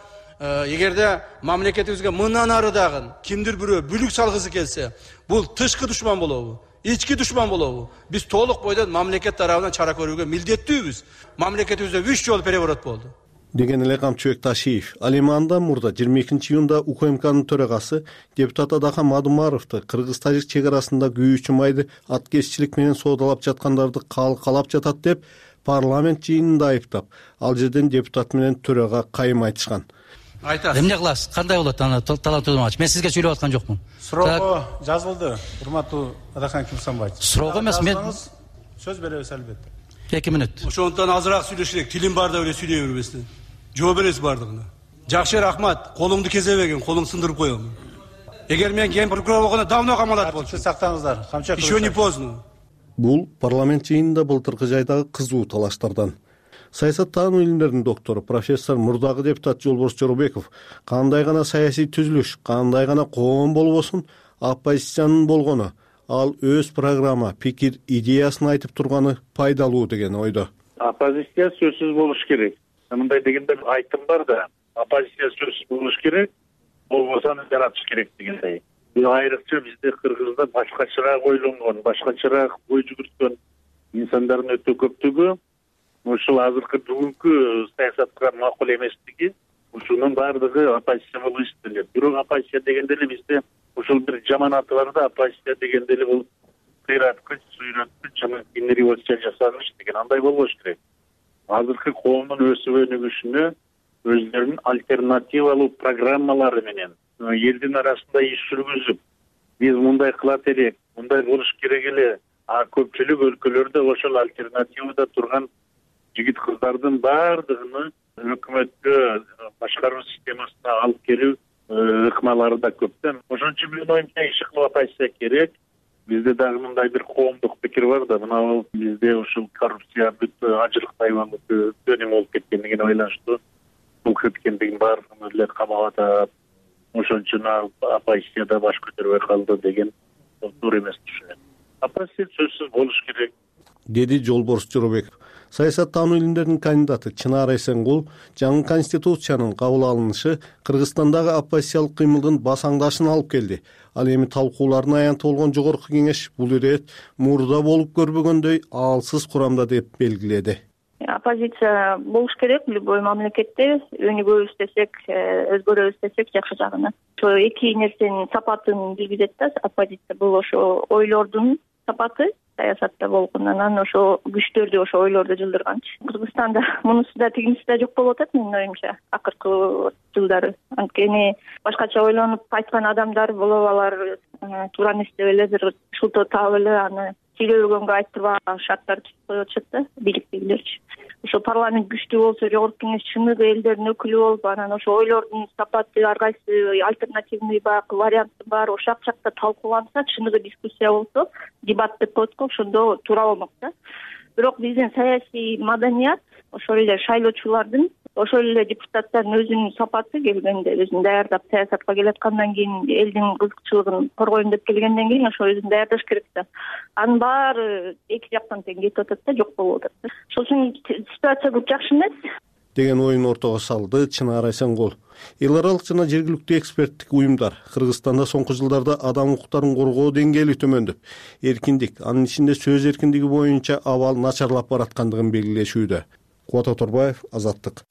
эгерде мамлекетибизге мындан ары дагы кимдир бирөө бүлүк салгысы келсе, бул тышкы душман болобу, ички душман болобу? Биз толук бойдон мамлекет тарабынан чара көрүүгө милдеттүүбүз. Мамлекетибизде 3 жолу переворот болду деген эле Камчыбек Ташиев. Ал эми андан мурда 22-июнда УКМКнын төрагасы депутат Адахан Мадумаровду кыргыз-тажик чек арасында күйүүчү майды аткезчилик менен соодалап жаткандарды калкалап жатат деп парламент жыйынында айыптап, ал жерден депутат менен төрага кайым айтышкан. Айтасыз. Эмне кыласыз? Кандай болот аны талантуудумач? Мен сизге сүйлөп аткан жокмун. Суроого жазылды, урматтуу Адахан Кимсанбаевич. Суроого эмес, мен сөз беребиз албетте. 2 мүнөт. Ошондон азыраак сүйлөшүрөк, тилим бар да эле сүйлөй бербестен. Жооп бересиз бардыгына. Жакшы рахмат, колуңду кезебегин, колуң сындырып коем. Эгер мен ген прокурор болгондо давно камалат болчу. Сактаңыздар, камча. Еще не поздно. Бул парламент жыйынында былтыркы жайдагы кызуу талаштардан. Саясаттануу илимдеринин доктору, профессор мурдагы депутат Жолборс Жоробеков кандай гана саясий түзүлүш, кандай гана коом болбосун, оппозициянын болгону, ал өз программа, пикир, идеясын айтып турганы пайдалуу деген ойдо. Оппозиция сөзсүз болуш керек. Мындай дегенде айтым бар да, оппозиция сөзсүз болуш керек, болбосо аны жаратыш керек дегендей. Айрыкча бизде Кыргызда башкачараак ойлонгон, башкачараак ой жүгүрткөн инсандардын өтө көптүгү ушул азыркы бүгүнкү саясатка макул эместиги, ушунун баардыгы оппозиция болуп эсептелет. Бирок оппозиция дегенде эле бизде ушул бир жаман аты бар да, оппозиция дегенде эле бул кыйраткыч, суйраткыч жана революция жасагыч деген, андай болбош керек. Азыркы коомдун өсүп өнүгүшүнө өздөрүнүн альтернативалуу программалары менен элдин арасында иш жүргүзүп, биз мындай кылат элек, мындай болуш керек эле, а көпчүлүк өлкөлөрдө ошол альтернативада турган жигит кыздардын баардыгын өкмөткө, башкаруу системасына алып келүү ыкмалары да көп да. Ошон үчүн менин оюмча иш кылып оппозиция керек. Бизде дагы мындай бир коомдук пикир бар да, мына бизде ушул коррупция бүт ажырык тайванды өнүм болуп кеткендигин ойлонушту. Бул кеткендигин баардыгын эле камап атат. Ошон үчүн оппозицияда баш көтөрбөй калды деген туура эмес түшүнөт. Оппозиция сөзсүз болуш керек, деди Жолборс Жоробеков. Саясаттануу илимдеринин кандидаты Чынар Эсенгул жаңы конституциянын кабыл алынышы Кыргызстандагы оппозициялык кыймылдын басаңдашын алып келди. Ал эми талкуулардын аянты болгон жогорку кеңеш бул ирет мурда болуп көрбөгөндөй аалсыз курамда деп белгиледи. Оппозиция болуш керек любой мамлекетте, өнүгөбүз десек, өзгөрөбүз десек жакшы жагына. Ошо эки нерсенин сапатын билгизет да, оппозиция бул ошо ойлордун сапаты, саясатта болгон, анан ошо күчтөрдү, ошо ойлорду жылдырганчы. Кыргызстанда мунусу да тигиниси да жок болуп атат менин оюмча акыркы жылдары. Анткени башкача ойлонуп айткан адамдар болуп, алар туура эстеп эле бир шылтоо таап эле аны сүйлөбөгөнгө айттырбаган шарттар түзүп коюп атышат да, бийликтегилерчи. Ошо парламент күчтүү болсо, жогорку кеңеш чыныгы элдердин өкүлү болуп, анан ошо ойлордун сапаты, ар кайсы альтернативный варианты бар, ошол жакта талкууланса, чыныгы дискуссия болсо, дебат деп коет го, ошондо туура болмок да. Бирок биздин саясий маданият, ошол эле шайлоочулардын, ошол эле депутаттардын өзүнүн сапаты келгенде, өзүн даярдап саясатка келаткандан кийин, элдин кызыкчылыгын коргойм деп келгенден кийин ошо өзүн даярдаш керек да. Анын баары эки жактан тең кетип атат да, жок болуп атат. Ошол үчүн ситуация көп жакшы эмес деген оюн ортого салды Чынар Эсенгул. Эл аралык жана жергиликтүү эксперттик уюмдар Кыргызстанда соңку жылдарда адам укуктарын коргоо деңгээли төмөндөп, эркиндик, анын ичинде сөз эркиндиги боюнча абал начарлап бараткандыгын белгилешүүдө. Кубат Оторбаев, Азаттык.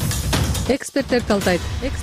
Эксперттер талдайт.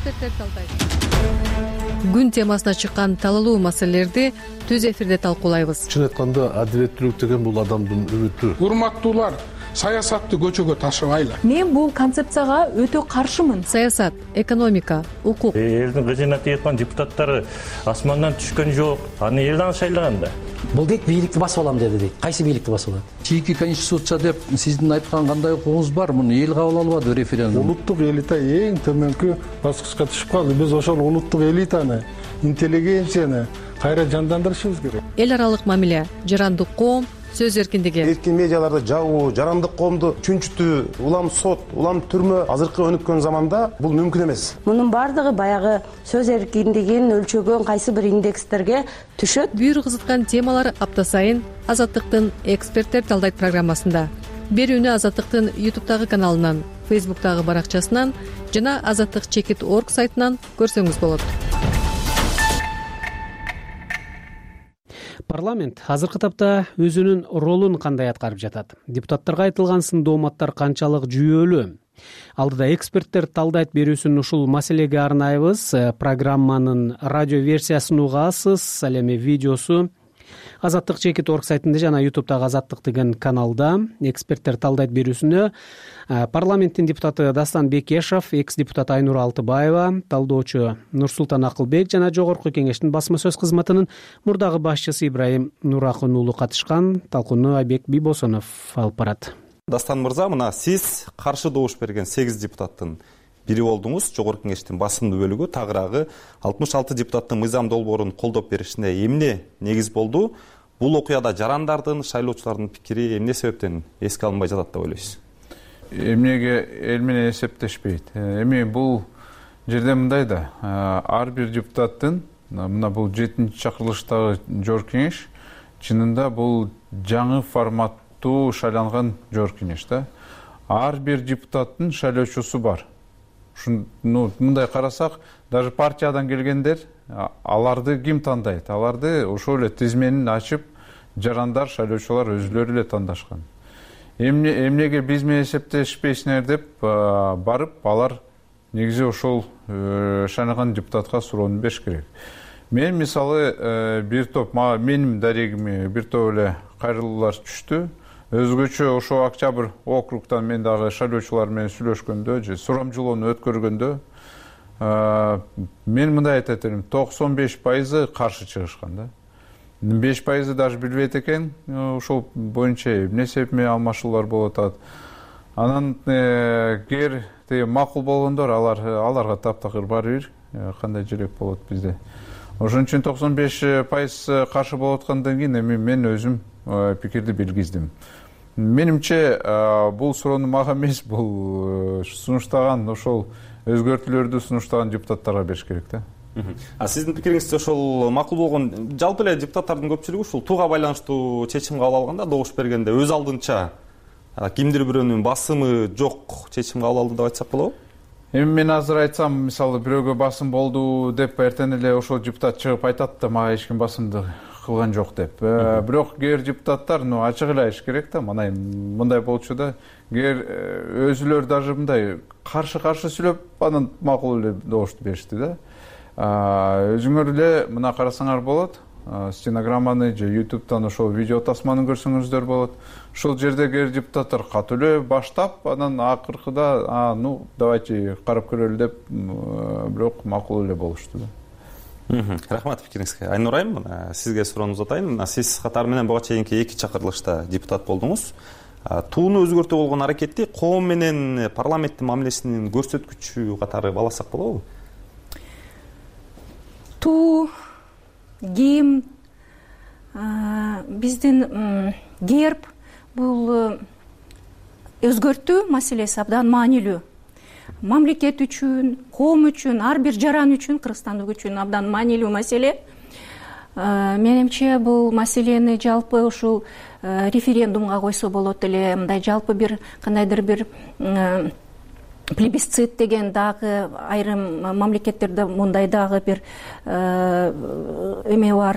Күн темасына чыккан талалуу маселелерди түз эфирде талкуулайбыз. Чын айтканда, адилеттүүлүк деген бул адамдын үмүтү. Урматтуулар, саясатты көчөгө ташыбайлы. Мен бул концепцияга өтө каршымын. Саясат, экономика, укук. Элдин кызына тийган депутаттары асмандан түшкөн жок. Аны эл дагы шайлаган да. Бул дейт бийликти басып алам деди дейт. Кайсы бийликти басып алат? Чийки конституция деп сиздин айткан кандай укугуңуз бар? Муну эл кабыл албады референдум. Улуттук элита эң төмөнкү баскычка түшүп калды. Биз ошол улуттук элитаны, интеллигенцияны кайра жандандырышыбыз керек. Эл аралык мамиле, жарандык коом, сөз эркиндиги. Эркин медиаларды жабуу, жарандык коомду чүнчүтүү, улам сот, улам түрмө азыркы өнүккөн заманда бул мүмкүн эмес. Мунун бардыгы баягы сөз эркиндигин өлчөгөн кайсы бир индекстерге түшөт. Бүйүр кызыткан темалар апта сайын Азаттыктын эксперттер талдайт программасында. Берүүнү Азаттыктын YouTube'дагы каналынан, Facebook'тагы баракчасынан жана azattik.org сайтынан көрсөңүз болот. Парламент азыркы тапта өзүнүн ролун кандай аткарып жатат? Депутаттарга айтылган сын дооматтар канчалык жүйөлүү? Алдыда эксперттер талдайт берүүсүн ушул маселеге арнайбыз. Программанын радио версиясын угасыз, ал эми видеосу azattik.org сайтында жана YouTube'дагы Азаттык деген каналда. Эксперттер талдайт берүүсүнө парламенттин депутаты Дастан Бекешев, экс-депутат Айнура Алтыбаева, талдоочу Нурсултан Акылбек жана Жогорку Кеңештин басма сөз кызматынын мурдагы башчысы Ибрайым Нуракын уулу катышкан. Талкууну Айбек Бийбосонов алып барат. Дастан мырза, мына сиз каршы добуш берген 8 депутаттын бири болдуңуз. Жогорку Кеңештин басымдуу бөлүгү тагыраагы 66 депутаттын мыйзам долбоорун колдоп беришине эмне негиз болду? Бул окуяда жарандардын, шайлоочулардын пикири эмне себептен эске алынбай жатат деп ойлойсуз? Эмнеге эл менен эсептешпейт? Эми бул жерде мындай да, ар бир депутаттын, мына бул 7-чакырылыштагы Жогорку Кеңеш чынында бул жаңы форматтуу шайланган Жогорку Кеңеш да. Ар бир депутаттын шайлоочусу бар. Мындай карасак, даже партиядан келгендер, аларды ким тандайт? Аларды ошол эле тизменин ачып, жарандар, шайлоочулар өзүлөрү эле тандашкан. Эмнеге биз менен эсептешпейсиңер деп барып, алар негизи ошол шайланган депутатка суроону бериш керек. Мен мисалы бир топ, менин дарегиме бир топ эле кайрылуулар түштү. Өзгөчө ошо Октябрь округтан мен дагы шайлоочулар менен сүйлөшкөндө, же сурамжылоону өткөргөндө, мен мындай айтат элем, 95% каршы чыгышкан да. 5% даже билбейт экен, ошол боюнча эмне себеп менен алмашуулар болуп атат. Анан кер макул болгондор аларга таптакыр барып кандай желек болот бизде. Ошон үчүн 95% каршы болуп аткандан кийин эми мен өзүм пикирди билгиздим. Менимче бул суроону мага эмес, бул сунуштаган ошол өзгөртүүлөрдү сунуштаган депутаттарга бериш керек да. Сиздин пикириңизче ошол макул болгон, жалпы эле депутаттардын көпчүлүгү ушул тууга байланыштуу чечим кабыл алганда, добуш бергенде өз алдынча кимдир бирөөнүн басымы жок чечим кабыл алды деп айтсак болобу? Эми мен азыр айтсам, мисалы бирөөгө басым болду деп эртең эле ошол депутат чыгып айтат да, мага эч ким басымды кылган жок деп. Бирок кээ бир депутаттар ачык эле айтыш керек да, мындай болчу да. Өзүлөр даже мындай каршы сүйлөп, анан макул эле добушту беришти да. Өзүңөр эле мына карасаңар болот. Стенограмманы же YouTube'дан ошол видео тасманы көрсөңүздөр болот. Ошол жерде кээ бир депутаттар катуу эле баштап, анан акыркыда, давайте карап көрөлү деп, бирок макул эле болушту да. Рахмат пикириңизге. Айнура айым, сизге суроону узатайын. Сиз катары менен буга чейинки 2 чакырылышта депутат болдуңуз. Тууну өзгөртүү болгон аракетти коом менен парламенттин мамилесинин көрсөткүчү катары баласак болобу? Туу, гимн, биздин герб бул өзгөртүү маселеси абдан маанилүү. Мамлекет үчүн, коом үчүн, ар бир жаран үчүн, кыргызстандык үчүн абдан маанилүү маселе. Менимче бул маселени жалпы ушул референдумга койсо болот эле, мындай жалпы бир кандайдыр бир плебисцит деген дагы айрым мамлекеттерде мындай дагы бир эме бар.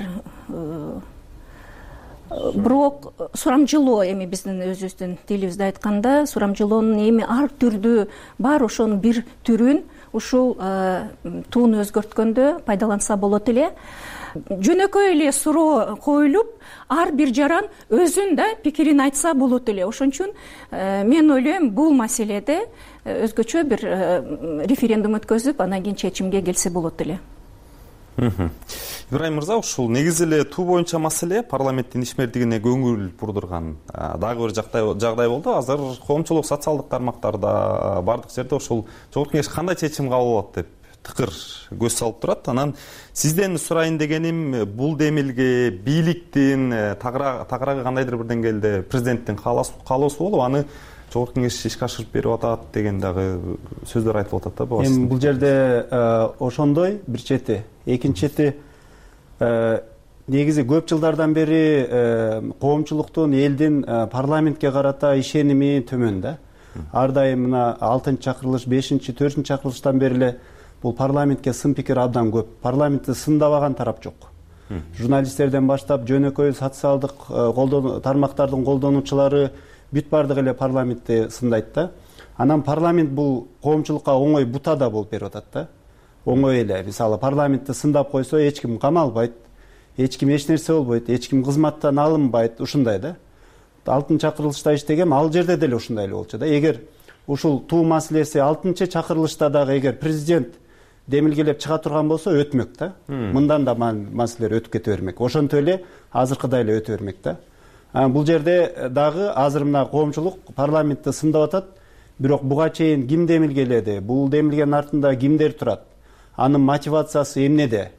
Бирок сурамжылоо, эми биздин өзүбүздүн тилибизде айтканда, сурамжылоонун эми ар түрдүү бар, ошонун бир түрүн ушул тууну өзгөрткөндө пайдаланса болот эле. Жөнөкөй эле суроо коюлуп, ар бир жаран өзүн да пикирин айтса болот эле. Ошон үчүн мен ойлойм, бул маселеде өзгөчө бир референдум өткөзүп, анан кийин чечимге келсе болот эле. Ибрайым мырза, ушул негизи эле туу боюнча маселе парламенттин ишмердигине көңүл бурдурган дагы бир жагдай болду. Азыр коомчулук социалдык тармактарда бардык жерде ошол Жогорку Кеңеш кандай чечим кабыл алат деп тыкыр көз салып турат. Анан сизден сурайын дегеним, бул демилге бийликтин тагыраагы кандайдыр бир деңгээлде президенттин каалоосу болуп, аны жогорку кеңеш ишке ашырып берип атат деген дагы сөздөр айтылып атат да буга. Эми бул жерде ошондой бир чети, экинчи чети негизи көп жылдардан бери коомчулуктун элдин парламентке карата ишеними төмөн да. Ар дайым мына 6-чакырылыш, 5-чи, 4-чи чакырылыштан бери эле бул парламентке сын пикир абдан көп. Парламентти сындабаган тарап жок. Журналисттерден баштап жөнөкөй социалдык тармактардын колдонуучулары бүт бардыгы эле парламентти сындайт да. Анан парламент бул коомчулукка оңой бута да болуп берип атат да. Оңой эле. Мисалы парламентти сындап койсо эч ким камалбайт, эч ким эч нерсе болбойт, эч ким кызматтан алынбайт, ушундай да. 6-чакырылышта иштегем, ал жерде деле ушундай эле болчу да. Эгер ушул туу маселеси 6-чакырылышта дагы эгер президент демилгелеп чыга турган болсо өтмөк да. Мындан да маселелер өтүп кете бермек. Ошентип эле азыркыдай эле өтө бермек да. Бул жерде дагы азыр мына коомчулук парламентти сындап атат. Бирок буга чейин ким демилгеледи? Бул демилгенин артында кимдер турат? Анын мотивациясы эмнеде?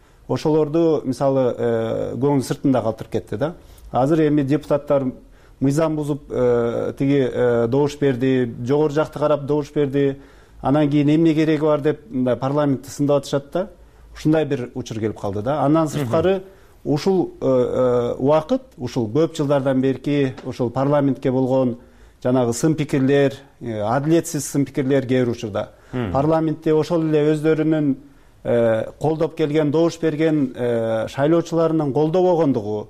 Ошолорду мисалы көңүл сыртында калтырып кетти да. Азыр эми депутаттар мыйзам бузуп тиги добуш берди, жогору жакты карап добуш берди. Анан кийин эмне кереги бар деп парламентти сындап атышат да. Ушундай бир учур келип калды да. Андан сырткары ушул убакыт, ушул көп жылдардан берки ушул парламентке болгон жанагы сын пикирлер, адилетсиз сын пикирлер кээ бир учурда парламентте ошол эле өздөрүнүн колдоп келген, добуш берген шайлоочуларынын колдобогондугу,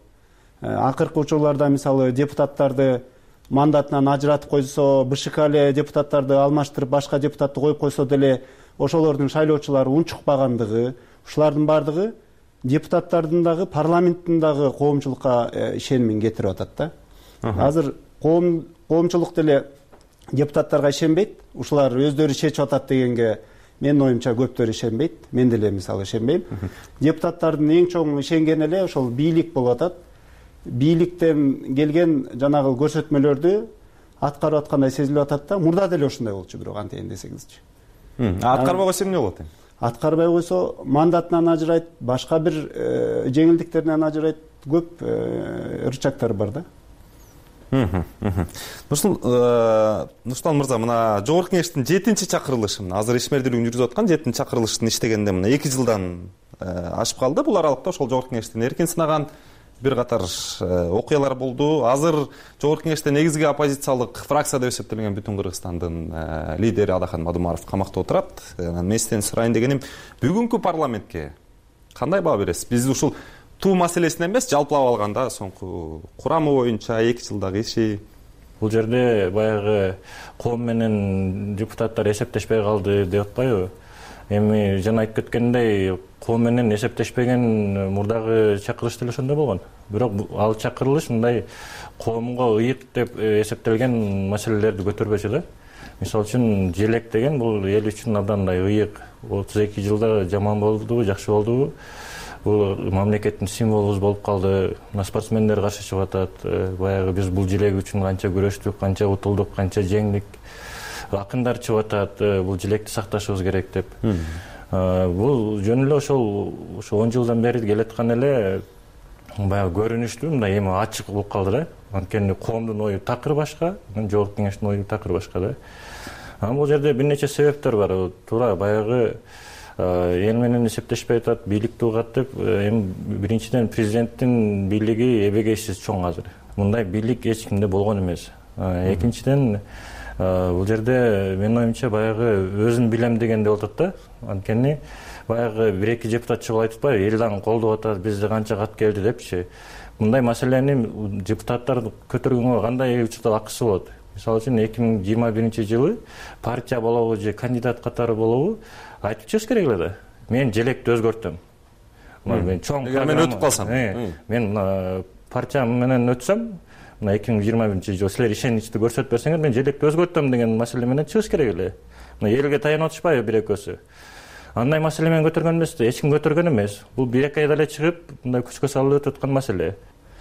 акыркы учурларда мисалы депутаттарды мандатынан ажыратып койсо, БШК эле депутаттарды алмаштырып башка депутатты коюп койсо деле ошолордун шайлоочулары унчукпагандыгы, ушулардын бардыгы депутаттардын дагы парламенттин дагы коомчулукка ишенимин кетирип атат да. Азыр коомчулук деле депутаттарга ишенбейт, ушулар өздөрү чечип атат дегенге менин оюмча көптөр ишенбейт. Мен деле мисалы ишенбейм. Депутаттардын эң чоң ишенгени эле ошол бийлик болуп атат. Бийликтен келген жанагы көрсөтмөлөрдү аткарып аткандай сезилип атат да. Мурда деле ошондой болчу, бирок антейин десеңизчи. Аткарбай койсо эмне болот эми? Аткарбай койсо мандатынан ажырайт, башка бир жеңилдиктеринен ажырайт, көп ырчактар бар да. Нурсултан мырза, мына жогорку кеңештин 7-чакырылышы, азыр ишмердүүлүгүн жүргүзүп аткан 7-чакырылыштын иштегенде мына 2 жылдан ашып калды. Бул аралыкта ошол жогорку кеңештин эркин сынаган бир катар окуялар болду. Азыр жогорку кеңеште негизги оппозициялык фракция деп эсептелген Бүтүн Кыргызстандын лидери Адахан Мадумаров камакта отурат. Мен сизден сурайын дегеним, бүгүнкү парламентке кандай баа бересиз? Биз ушул туу маселесин эмес, жалпылап алганда соңку курамы боюнча 2 жылдагы иши. Бул жерде баягы коом менен депутаттар эсептешпей калды деп атпайбы? Эми жана айтып кеткендей, коом менен эсептешпеген мурдагы чакырылыш деле ошондой болгон. Бирок ал чакырылыш мындай коомго ыйык деп эсептелген маселелерди көтөрбөчү да. Мисалы үчүн желек деген бул эл үчүн абдан ыйык. 32 жылда жаман болду, жакшы болду. Бул мамлекеттин символубуз болуп калды. Спортсмендер каршы чыгып атат. Баягы биз бул желек үчүн канча күрөштүк, канча утулдук, канча жеңдик. Акындар чыгып атат, бул желекти сакташыбыз керек деп. Бул жөн эле ошол 10 жылдан бери келаткан эле баягы көрүнүштүү, мындай эми ачык болуп калды да. Анткени коомдун ою такыр башка, жогорку кеңештин ою такыр башка да. Бул жерде бир нече себептер бар. Туура баягы эл менен эсептешпей атат, бийликти угат деп. Эми биринчиден президенттин бийлиги эбегейсиз чоң азыр. Мындай бийлик эч кимде болгон эмес. Экинчиден бул жерде менин оюмча баягы өзүн билем дегенде болуп атат да. Анткени баягы 1-2 депутат чыгып айтып атпайбы, эл дагы колдоп атат, бизде канча кат келди депчи. Мындай маселени депутаттар көтөргөнгө кандай учурда акысы болот? Мисалы үчүн 2021 жылы партия болобу же кандидат катары болобу айтып чыгыш керек эле да. Мен желекти өзгөртөм. Мен чоң мен өтүп калсам, мен партия менен өтсөм, мына 2021 жылы силер ишеничти көрсөтүп берсеңер, мен желекти өзгөртөм деген маселе менен чыгыш керек эле. Мына элге таянып атышпайбы бир экөөсү? Андай маселе менен көтөргөн эмес да, эч ким көтөргөн эмес. Бул 1-2 айда эле чыгып, мындай күчкө салып өтүп аткан маселе.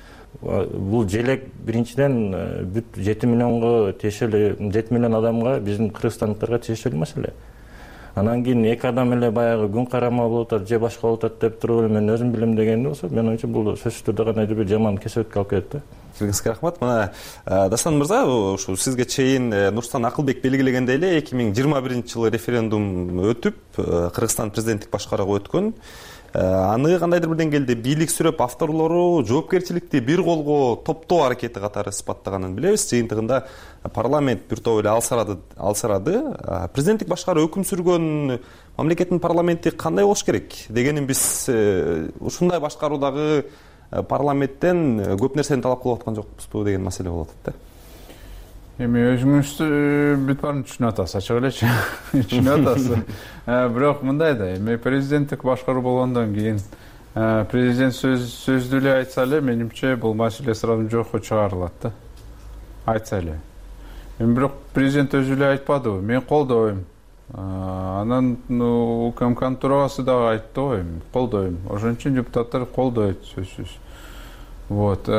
Бул желек биринчиден бүт 7 миллионго тиешелүү, 7 миллион адамга, биздин кыргызстандыктарга тиешелүү маселе. Анан кийин эки адам эле баягы күн карама болуп атат же башка болуп атат деп туруп эле мен өзүм билем дегенди болсо, менин оюмча бул сөзсүз түрдө кандайдыр бир жаман кесепетке алып келет да. Сизге рахмат. Мына Дастан мырза, ушу сизге чейин Нурсултан Акылбек белгилегендей эле 2021-жылы референдум өтүп, Кыргызстан президенттик башкарууга өткөн. Аны кандайдыр бир деңгээлде бийлик сүрөп авторлору жоопкерчиликти бир колго топтоо аракети катары сыпаттаганын билебиз. Жыйынтыгында парламент бир топ эле алсырады. Президенттик башкаруу өкүм сүргөн мамлекеттин парламенти кандай болуш керек дегенин биз ушундай башкаруудагы парламенттен көп нерсени талап кылып аткан жокпузбу деген маселе болуп атат да. Эми өзүңүз бүт баарын түшүнүп атасыз, ачык элечи. Түшүнүп атасыз. Бирок мындай да, эми президенттик башкаруу болгондон кийин президент сөздү эле айтса эле, менимче бул маселе сразу жокко чыгарылат да. Айтса эле. Эми бирок президент өзү эле айтпадыбы, мен колдойм. Анан УКМКнын төрагасы дагы айтты го, эми колдойм. Ошон үчүн депутаттар колдойт сөзсүз. Вот.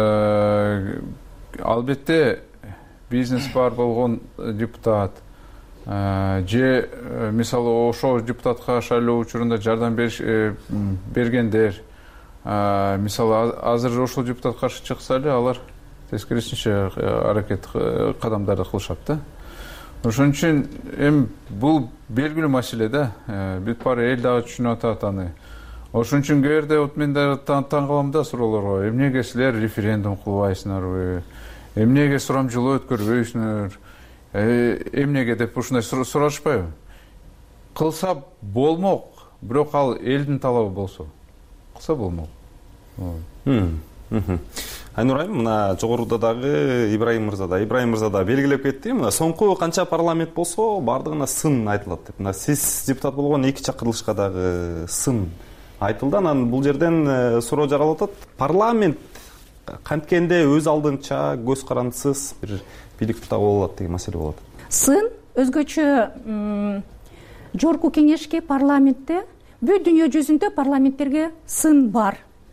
Албетте бизнес бар болгон депутат же мисалы ошол депутатка шайлоо учурунда жардам бергендер, мисалы азыр ошол депутат каршы чыкса эле алар тескерисинче аракет кадамдарды кылышат да. Ошон үчүн эми бул белгилүү маселе да. Бүт баары эл дагы түшүнүп атат аны. Ошон үчүн кээ бирде мен да таң калам да суроолорго. Эмнеге силер референдум кылбайсыңарбы? Эмнеге сурамжылоо өткөрбөйсүңөр? Эмнеге деп ушундай сурашпайбы? Кылса болмок, бирок ал элдин талабы болсо. Кылса болмок. Айнур айым, мына жогоруда дагы Ибраим мырза да белгилеп кетти. Мына соңку канча парламент болсо, бардыгына сын айтылат деп. Мына сиз депутат болгон эки чакырылышка дагы сын айтылды. Анан бул жерден суроо жаралып атат. Парламент канткенде өз алдынча көз карандысыз бир бийлик тута болот деген маселе болот. Сын өзгөчө жогорку кеңешке, парламентте, бүт дүйнө жүзүндө парламенттерге сын бар.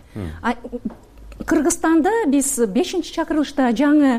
Кыргызстанда биз 5-чакырылышта жаңы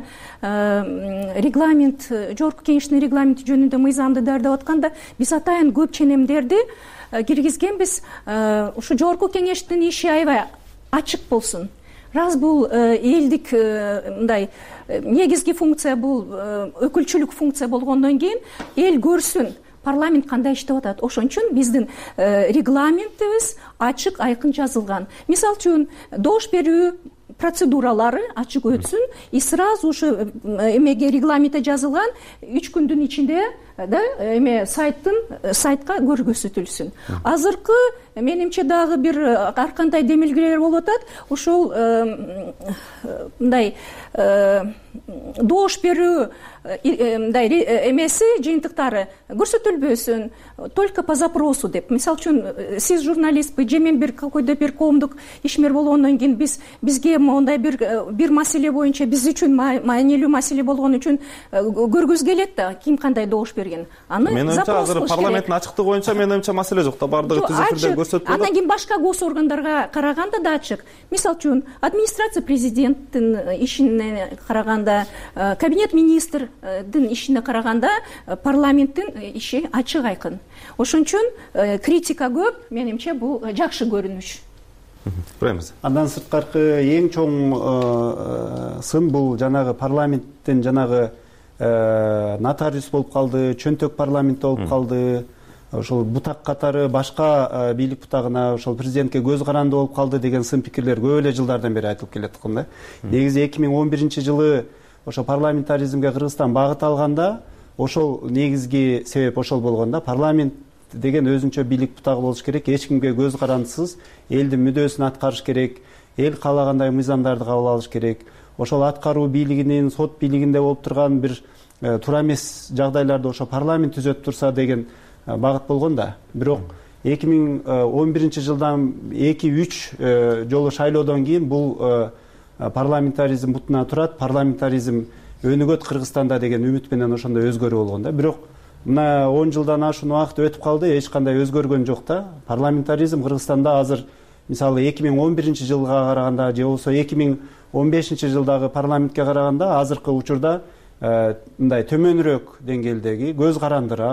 регламент, жогорку кеңештин регламенти жөнүндө мыйзамды даярдап атканда биз атайын көп ченемдерди киргизгенбиз. Ушу жогорку кеңештин иши аябай ачык болсун. Раз бул элдик мындай негизги функция, бул өкүлчүлүк функция болгондон кийин эл көрсүн парламент кандай иштеп атат. Ошон үчүн биздин регламентибиз ачык, айкын жазылган. Мисалы үчүн добуш берүү процедуралары ачык өтсүн, и сразу ушу эмеге регламентте жазылган 3 күндүн ичинде да эме сайтка көргөзүлсүн. Азыркы менимче дагы бир ар кандай демилгелер болуп атат. Ошол мындай добуш берүү мындай эмеси, жыйынтыктары көрсөтүлбөсүн, только по запросу деп. Мисалы үчүн сиз журналистпи, же мен бир какой-то бир коомдук ишмер болгондон кийин бизге мондай бир маселе боюнча биз үчүн маанилүү маселе болгон үчүн көргүз келет да, ким кандай добуш берген. Аны мен оюмча азыр парламенттин ачыктыгы боюнча мен оюмча маселе жок да, бардыгы түз эфирде көрсөтүлөт. Андан кийин башка гос органдарга караганда да ачык. Мисалы үчүн администрация президенттин ишине караганда, кабинет министрдин ишине караганда парламенттин иши ачык, айкын. Ошон үчүн критика көп, менимче бул жакшы көрүнүш. Андан сырткаркы эң чоң сын бул жанагы парламенттин жанагы нотариус болуп калды, чөнтөк парламент болуп калды. Ошол бутак катары башка бийлик бутагына ошол президентке көз каранды болуп калды деген сын пикирлер көп эле жылдардан бери айтылып келет экен да. Негизи 2011-жылы ошо парламентаризмге Кыргызстан багыт алганда ошол негизги себеп ошол болгон да. Парламент деген өзүнчө бийлик бутагы болуш керек, эч кимге көз карандысыз элдин мүдөөсүн аткарыш керек, эл каалагандай мыйзамдарды кабыл алыш керек. Ошол аткаруу бийлигинин, сот бийлигинде болуп турган бир туура эмес жагдайларды ошо парламент түзөт турса деген багыт болгон да. Бирок 2011-жылдан 2-3 жолу шайлоодон кийин бул парламентаризм бутуна турат, парламентаризм өнүгөт Кыргызстанда деген үмүт менен ошондой өзгөрүү болгон да. Бирок мына 10 жылдан ашуун убакыт өтүп калды, эч кандай өзгөргөн жок да. Парламентаризм Кыргызстанда азыр мисалы 2011-жылга караганда же болбосо 2015-жылдагы парламентке караганда азыркы учурда мындай төмөнүрөөк деңгээлдеги, көз карандыраак,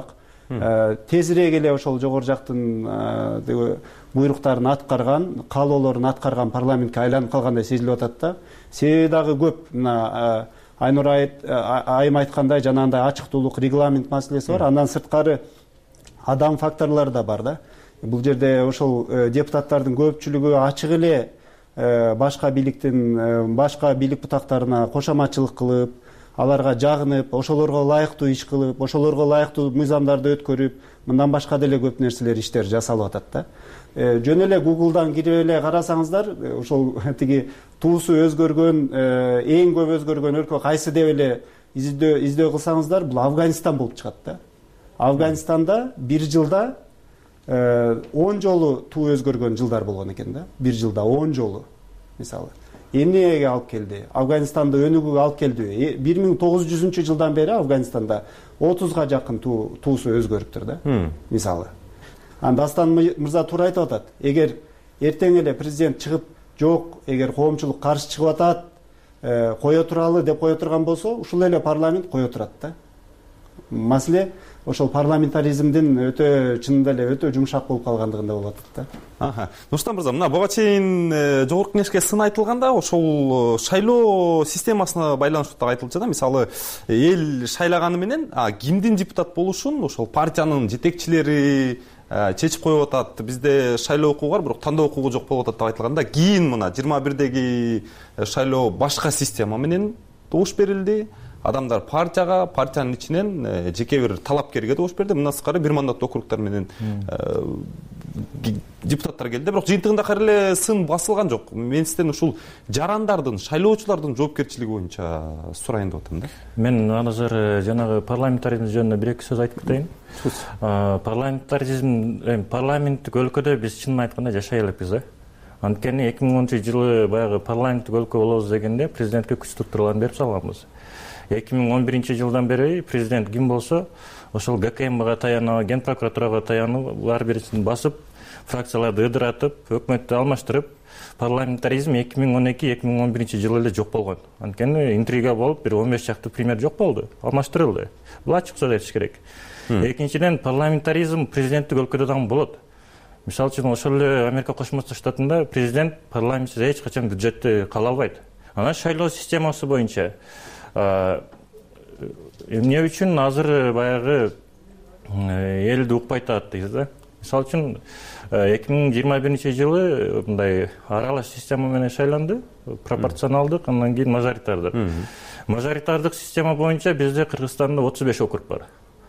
тезирээк эле ошол жогору жактын буйруктарын аткарган, каалоолорун аткарган парламентке айланып калгандай сезилип атат да. Себеби дагы көп. Мына Айнур айым айткандай жанагындай ачыктуулук, регламент маселеси бар. Андан сырткары адам факторлору да бар да. Бул жерде ошол депутаттардын көпчүлүгү ачык эле башка бийлик бутактарына кошоматчылык кылып, аларга жагынып, ошолорго ылайыктуу иш кылып, ошолорго ылайыктуу мыйзамдарды өткөрүп, мындан башка деле көп нерселер, иштер жасалып атат да. Жөн эле Google'дан кирип эле карасаңыздар, ошол тиги туусу өзгөргөн, эң көп өзгөргөн өлкө кайсы деп эле издөө кылсаңыздар, бул Афганистан болуп чыгат да. Афганистанда бир жылда 10 жолу туу өзгөргөн жылдар болгон экен да. Бир жылда 10 жолу. Мисалы, эмнеге алып келди? Афганистанды өнүгүүгө алып келди. 1900 жылдан бери Афганистанда 30га жакын туусу өзгөрүптүр да. Мисалы. Дастан мырза туура айтып атат. Эгер эртең эле президент чыгып, жок, эгер коомчулук каршы чыгып атат, кое туралы деп кое турган болсо, ушул эле парламент кое турат да. Маселе ошол парламентаризмдин өтө чынында эле өтө жумшак болуп калгандыгында болуп атат да. Нурсултан мырза, мына буга чейин жогорку кеңешке сын айтылганда ошол шайлоо системасына байланыштуу да айтылчу да. Мисалы, эл шайлаганы менен кимдин депутат болушун ошол партиянын жетекчилери чечип коюп атат. Бизде шайлоо укугу бар, бирок тандоо укугу жок болуп атат деп айтылганда, кийин мына 21-деги шайлоо башка система менен добуш берилди. Адамдар партиянын ичинен жеке бир талапкерге добуш берди. Мындан сырткары бир мандаттуу округтар менен депутаттар келди. Бирок жыйынтыгында кайра эле сын басылган жок. Мен сизден ушул жарандардын, шайлоочулардын жоопкерчилиги боюнча сурайын деп атам да. Мен азыр жанагы парламентаризм жөнүндө бир эки сөз айтып кетейин. Парламенттик өлкөдө биз чынын айтканда жашай элекпиз да. Анткени 2010-жылы баягы парламенттик өлкө болобуз дегенде президентке күч структураларын берип салганбыз. 2011-жылдан бери президент ким болсо, ошол ГКМга таянып, Ген прокуратурага таянып, ар бирисин басып, фракцияларды ыдыратып, өкмөттү алмаштырып, парламентаризм 2012-2011 жылы эле жок болгон. Анткени интрига болуп, бир 15 чакты премьер жок болду, алмаштырылды. Бул ачык сөз айтыш керек. Экинчиден, парламентаризм президенттик өлкөдө дагы болот. Мисалы үчүн, ошол эле Америка Кошмо Штатында президент парламентсиз эч качан бюджетти кала албайт. Анан шайлоо системасы боюнча эмне үчүн азыр баягы элди укпай атат дейбиз да. Мисалы үчүн 2021-жылы мындай аралаш система менен шайланды, пропорционалдык, андан кийин мажоритардык. Мажоритардык система боюнча бизде Кыргызстанда 35 округ бар.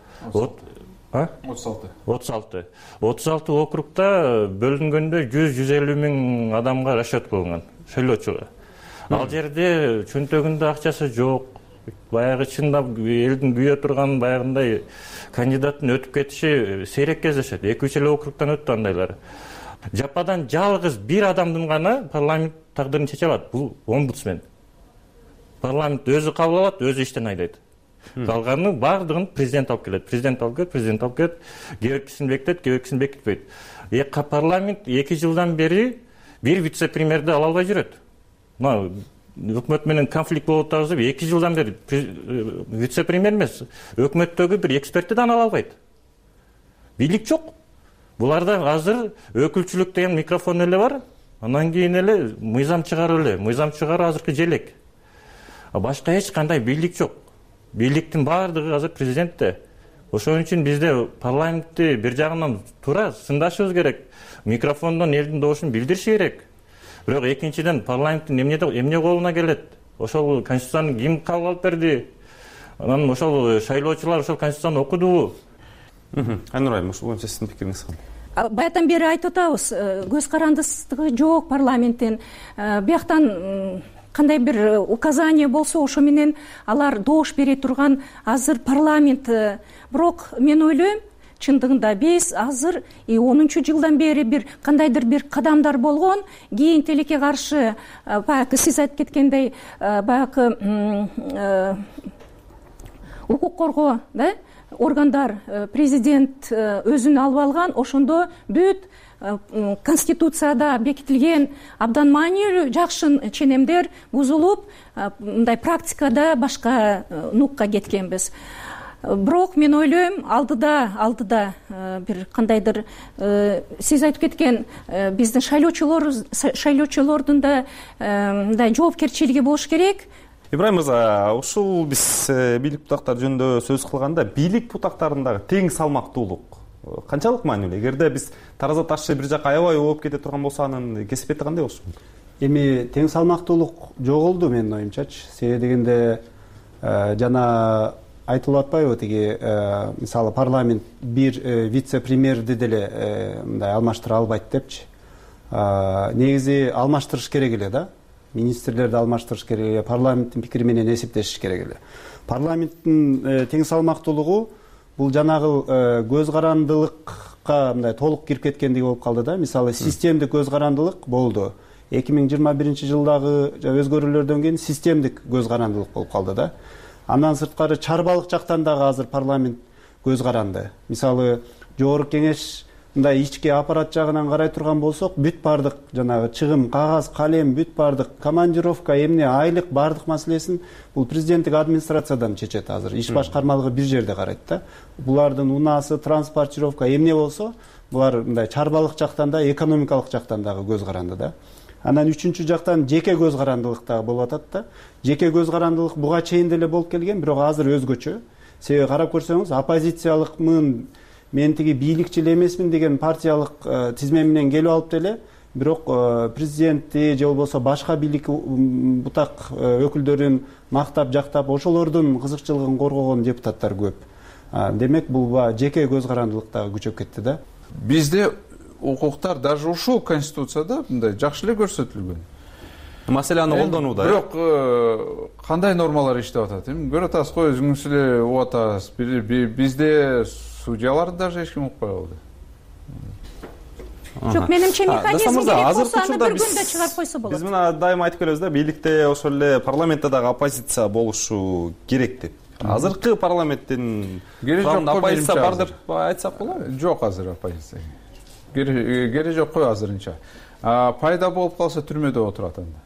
36 округта бөлүнгөндө 100-150 миң адамга расчет кылынган шайлоочуга. Ал жерде чөнтөгүндө акчасы жок. Баягы чындап элдин күйө турган баягындай кандидаттын өтүп кетиши сейрек кездешет. 2-3 эле округтан өттү андайлар. Жападан жалгыз бир адамдын гана парламент тагдырын чече алат. Бул омбудсмен. Парламент өзү кабыл алат, өзү иштен айдайт. Калганы бардыгын президент алып келет. Президент алып келет. Кебекчисин бекитет, кебекчисин бекитпейт. Парламент 2 жылдан бери бир вице-премьерди ала албай жүрөт. Мына өкмөт менен конфликт болуп атабыз деп 2 жылдан бери вице-премьер эмес, өкмөттөгү бир экспертти да ала албайт. Бийлик жок. Буларда азыр өкүлчүлүк деген микрофон эле бар. Андан кийин эле мыйзам чыгаруу эле. Мыйзам чыгаруу азыркы желек. Башка эч кандай бийлик жок. Бийликтин баардыгы азыр президентте. Ошон үчүн бизде парламентти бир жагынан туура сындашыбыз керек. Микрофондон элдин добушун билдириш керек. Бирок экинчиден парламенттин эмне колуна келет? Ошол конституцияны ким кабыл алып берди? Анан ошол шайлоочулар ошол конституцияны окудубу? Айнур айым, ушул боюнча сиздин пикириңиз кандай? Баятан бери айтып атабыз, көз карандысыздыгы жок парламенттин. Бияктан кандай бир указание болсо, ошо менен алар добуш бере турган азыр парламент. Бирок мен ойлойм, чындыгында биз азыр 10-жылдан бери бир кандайдыр бир кадамдар болгон, кийин тилекке каршы баягы сиз айтып кеткендей баягы укук коргоо органдар президент өзүн алып алган, ошондо бүт конституцияда бекитилген абдан маанилүү жакшы ченемдер бузулуп, мындай практикада башка нукка кеткенбиз. бирок мен ойлойм алдыда бир кандайдыр сиз айтып кеткен биздин шайлоочулордун да мындай жоопкерчилиги болуш керек. Ибраим мырза, ушул биз бийлик бутактары жөнүндө сөз кылганда бийлик бутактарындагы тең салмактуулук канчалык маанилүү? Эгерде биз тараза ташчы бир жака аябай ооп кете турган болсо, анын кесипети кандай болушу мүмкүн? Эми тең салмактуулук жоголду менин оюмчачы. Себеби дегенде жана айтылып атпайбы, тиги мисалы парламент бир вице-премьерди деле мындай алмаштыра албайт депчи. Негизи алмаштырыш керек эле да. Министрлерди алмаштырыш керек эле, парламенттин пикири менен эсептешиш керек эле. Парламенттин тең салмактуулугу бул жанагы көз карандылыкка мындай толук кирип кеткендей болуп калды да. Мисалы системдик көз карандылык болду. 2021-жылдагы өзгөрүүлөрдөн кийин системдик көз карандылык болуп калды да. Андан сырткары чарбалык жактан дагы азыр парламент көз каранды. Мисалы жогорку кеңеш мындай ички аппарат жагынан карай турган болсок, бүт бардык жанагы чыгым, кагаз, калем, бүт бардык командировка, эмне, айлык бардык маселесин бул президенттик администрациядан чечет азыр. Иш башкармалыгы бир жерде карайт да. Булардын унасы, транспортировка эмне болсо, булар мындай чарбалык жактан да, экономикалык жактан дагы көз каранды да. Анан үчүнчү жактан жеке көз карандылык дагы болуп атат да. Жеке көз карандылык буга чейин деле болуп келген, бирок азыр өзгөчө. Себеби карап көрсөңүз, оппозициялыкмын, мен тиги бийликчил эмесмин деген партиялык тизме менен келип алып деле, бирок президентти же болбосо башка бийлик бутак өкүлдөрүн мактап, жактап, ошолордун кызыкчылыгын коргогон депутаттар көп. Демек бул жеке көз карандылык дагы күчөп кетти да. Бизде укуктар даже ушул конституцияда мындай жакшы эле көрсөтүлгөн. Маселени колдонууда. Бирок кандай нормалар иштеп атат? Эми көрүп атасыз го, өзүңүз эле угуп атасыз. Бизде судьяларды даже эч ким укпай калды. Жок, менимче механизм керек болсо аны бир күндө чыгарып койсо болот. Биз мына дайыма айтып келебиз да, бийликте ошол эле парламентте дагы оппозиция болушу керек деп. Азыркы парламенттин оппозиция бар деп айтсак болобу? Жок, азыр оппозиция. Кереги жок кой азырынча. Пайда болуп калса түрмөдө отурат анда.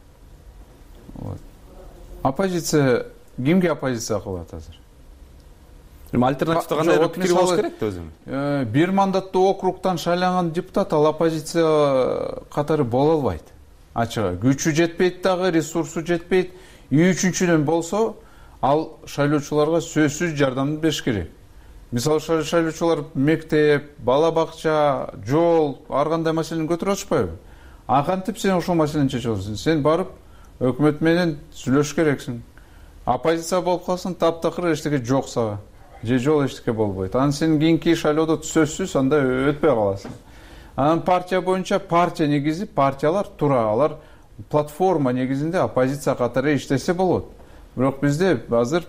Оппозиция кимге оппозиция кылат азыр? Альтернативдүү кандай пикир болуш керек да өзүм? Бир мандаттуу округтан шайланган депутат ал оппозиция катары боло албайт. Ачыгы күчү жетпейт дагы, ресурсу жетпейт. Үчүнчүдөн болсо, ал шайлоочуларга сөзсүз жардам бериш керек. Мисалы шайлоочулар мектеп, бала бакча, жол, ар кандай маселени көтөрүп атышпайбы? Кантип сен ошол маселени чечип аласың? Сен барып өкмөт менен сүйлөшүш керексиң. Оппозиция болуп калсаң, таптакыр эчтеке жок сага. Же жол эчтеке болбойт. Анан сен кийинки шайлоодо сөзсүз анда өтпөй каласың. Анан партия боюнча партия негизи, партиялар туура, алар платформа негизинде оппозиция катары иштесе болот. Бирок бизде азыр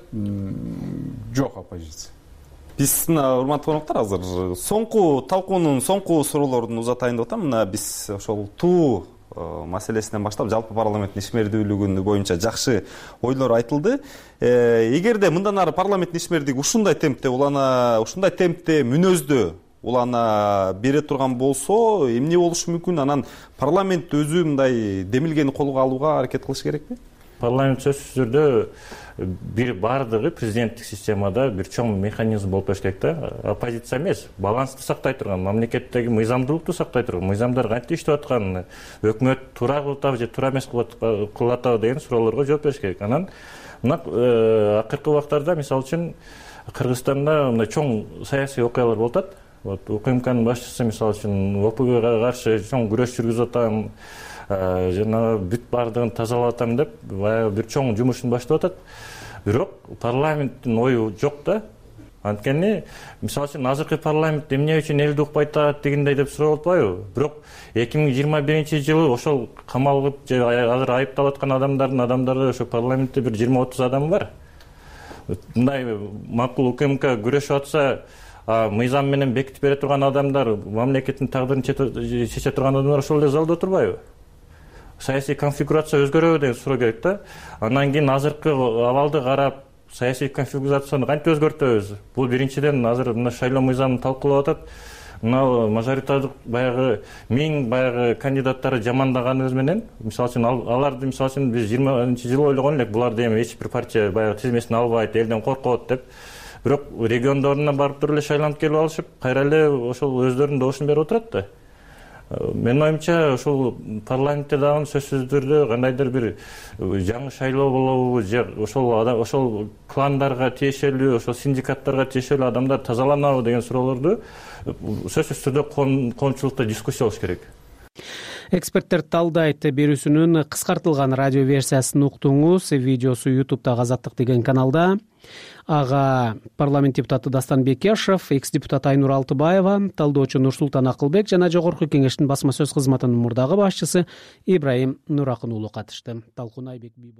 жок оппозиция. Биз урматтуу коноктор азыр соңку талкуунун соңку суроолорун узатайын деп атам. Мына биз ошол туу маселесинен баштап жалпы парламенттин ишмердүүлүгү боюнча жакшы ойлор айтылды. Эгерде мындан ары парламенттин ишмердиги ушундай темпте мүнөздө улана бере турган болсо, эмне болушу мүмкүн? Анан парламент өзү мындай демилгени колго алууга аракет кылыш керекпи? Парламент сөзсүз түрдө бир бардыгы президенттик системада бир чоң механизм болуп бериш керек да. Оппозиция эмес, балансты сактай турган, мамлекеттеги мыйзамдуулукту сактай турган, мыйзамдар кантип иштеп атканын, өкмөт туура кылып атабы же туура эмес кылып атабы деген суроолорго жооп бериш керек. Анан мына акыркы убактарда мисалы үчүн Кыргызстанда мындай чоң саясий окуялар болуп атат. УКМКнын башчысы мисалы үчүн ОПГга каршы чоң күрөш жүргүзүп атам, жана бүт бардыгын тазалап атам деп баягы бир чоң жумушун баштап атат. Бирок парламенттин ою жок да. Анткени мисалы үчүн азыркы парламент эмне үчүн элди укпайт дегендей деп сурап атпайбы? Бирок 2021-жылы ошол камалып же азыр айыпталып аткан адамдарды ошо парламентте бир 20-30 адам бар. Мындай макул УКМК күрөшүп атса, мыйзам менен бекитип бере турган адамдар, мамлекеттин тагдырын чече турган адамдар ошол эле залда отурбайбы? Саясий конфигурация өзгөрөбү деген суроо керек да. Андан кийин азыркы абалды карап, саясий конфигурацияны кантип өзгөртөбүз? Бул биринчиден азыр мына шайлоо мыйзамын талкуулап атат. Мына мажоритардык баягы 1000 баягы кандидаттары жамандаганыбыз менен, мисалы үчүн аларды мисалы үчүн биз 20-жылы ойлогон элек, буларды эми эч бир партия баягы тизмесине албайт, элден коркот деп. бирок региондоруна барып туруп эле шайланып келип алышып кайра эле ошол өздөрүнүн добушун берип отурат да. Менин оюмча ушул парламентте дагы сөзсүз түрдө кандайдыр бир жаңы шайлоо болобу же ошол кландарга тиешелүү, ошол синдикаттарга тиешелүү адамдар тазаланабы деген суроолорду сөзсүз түрдө коомчулукта дискуссия болуш керек. Эксперттер талдайт. Берүүсүнүн кыскартылган радио версиясын уктуңуз. Видеосу YouTube'дагы Азаттык деген каналда. Ага парламент депутаты Дастан Бекешев, экс-депутат Айнур Алтыбаева, талдоочу Нурсултан Акылбек жана жогорку кеңештин басма сөз кызматынын мурдагы башчысы Ибраим Нуракын уулу катышты. Талкун Айбек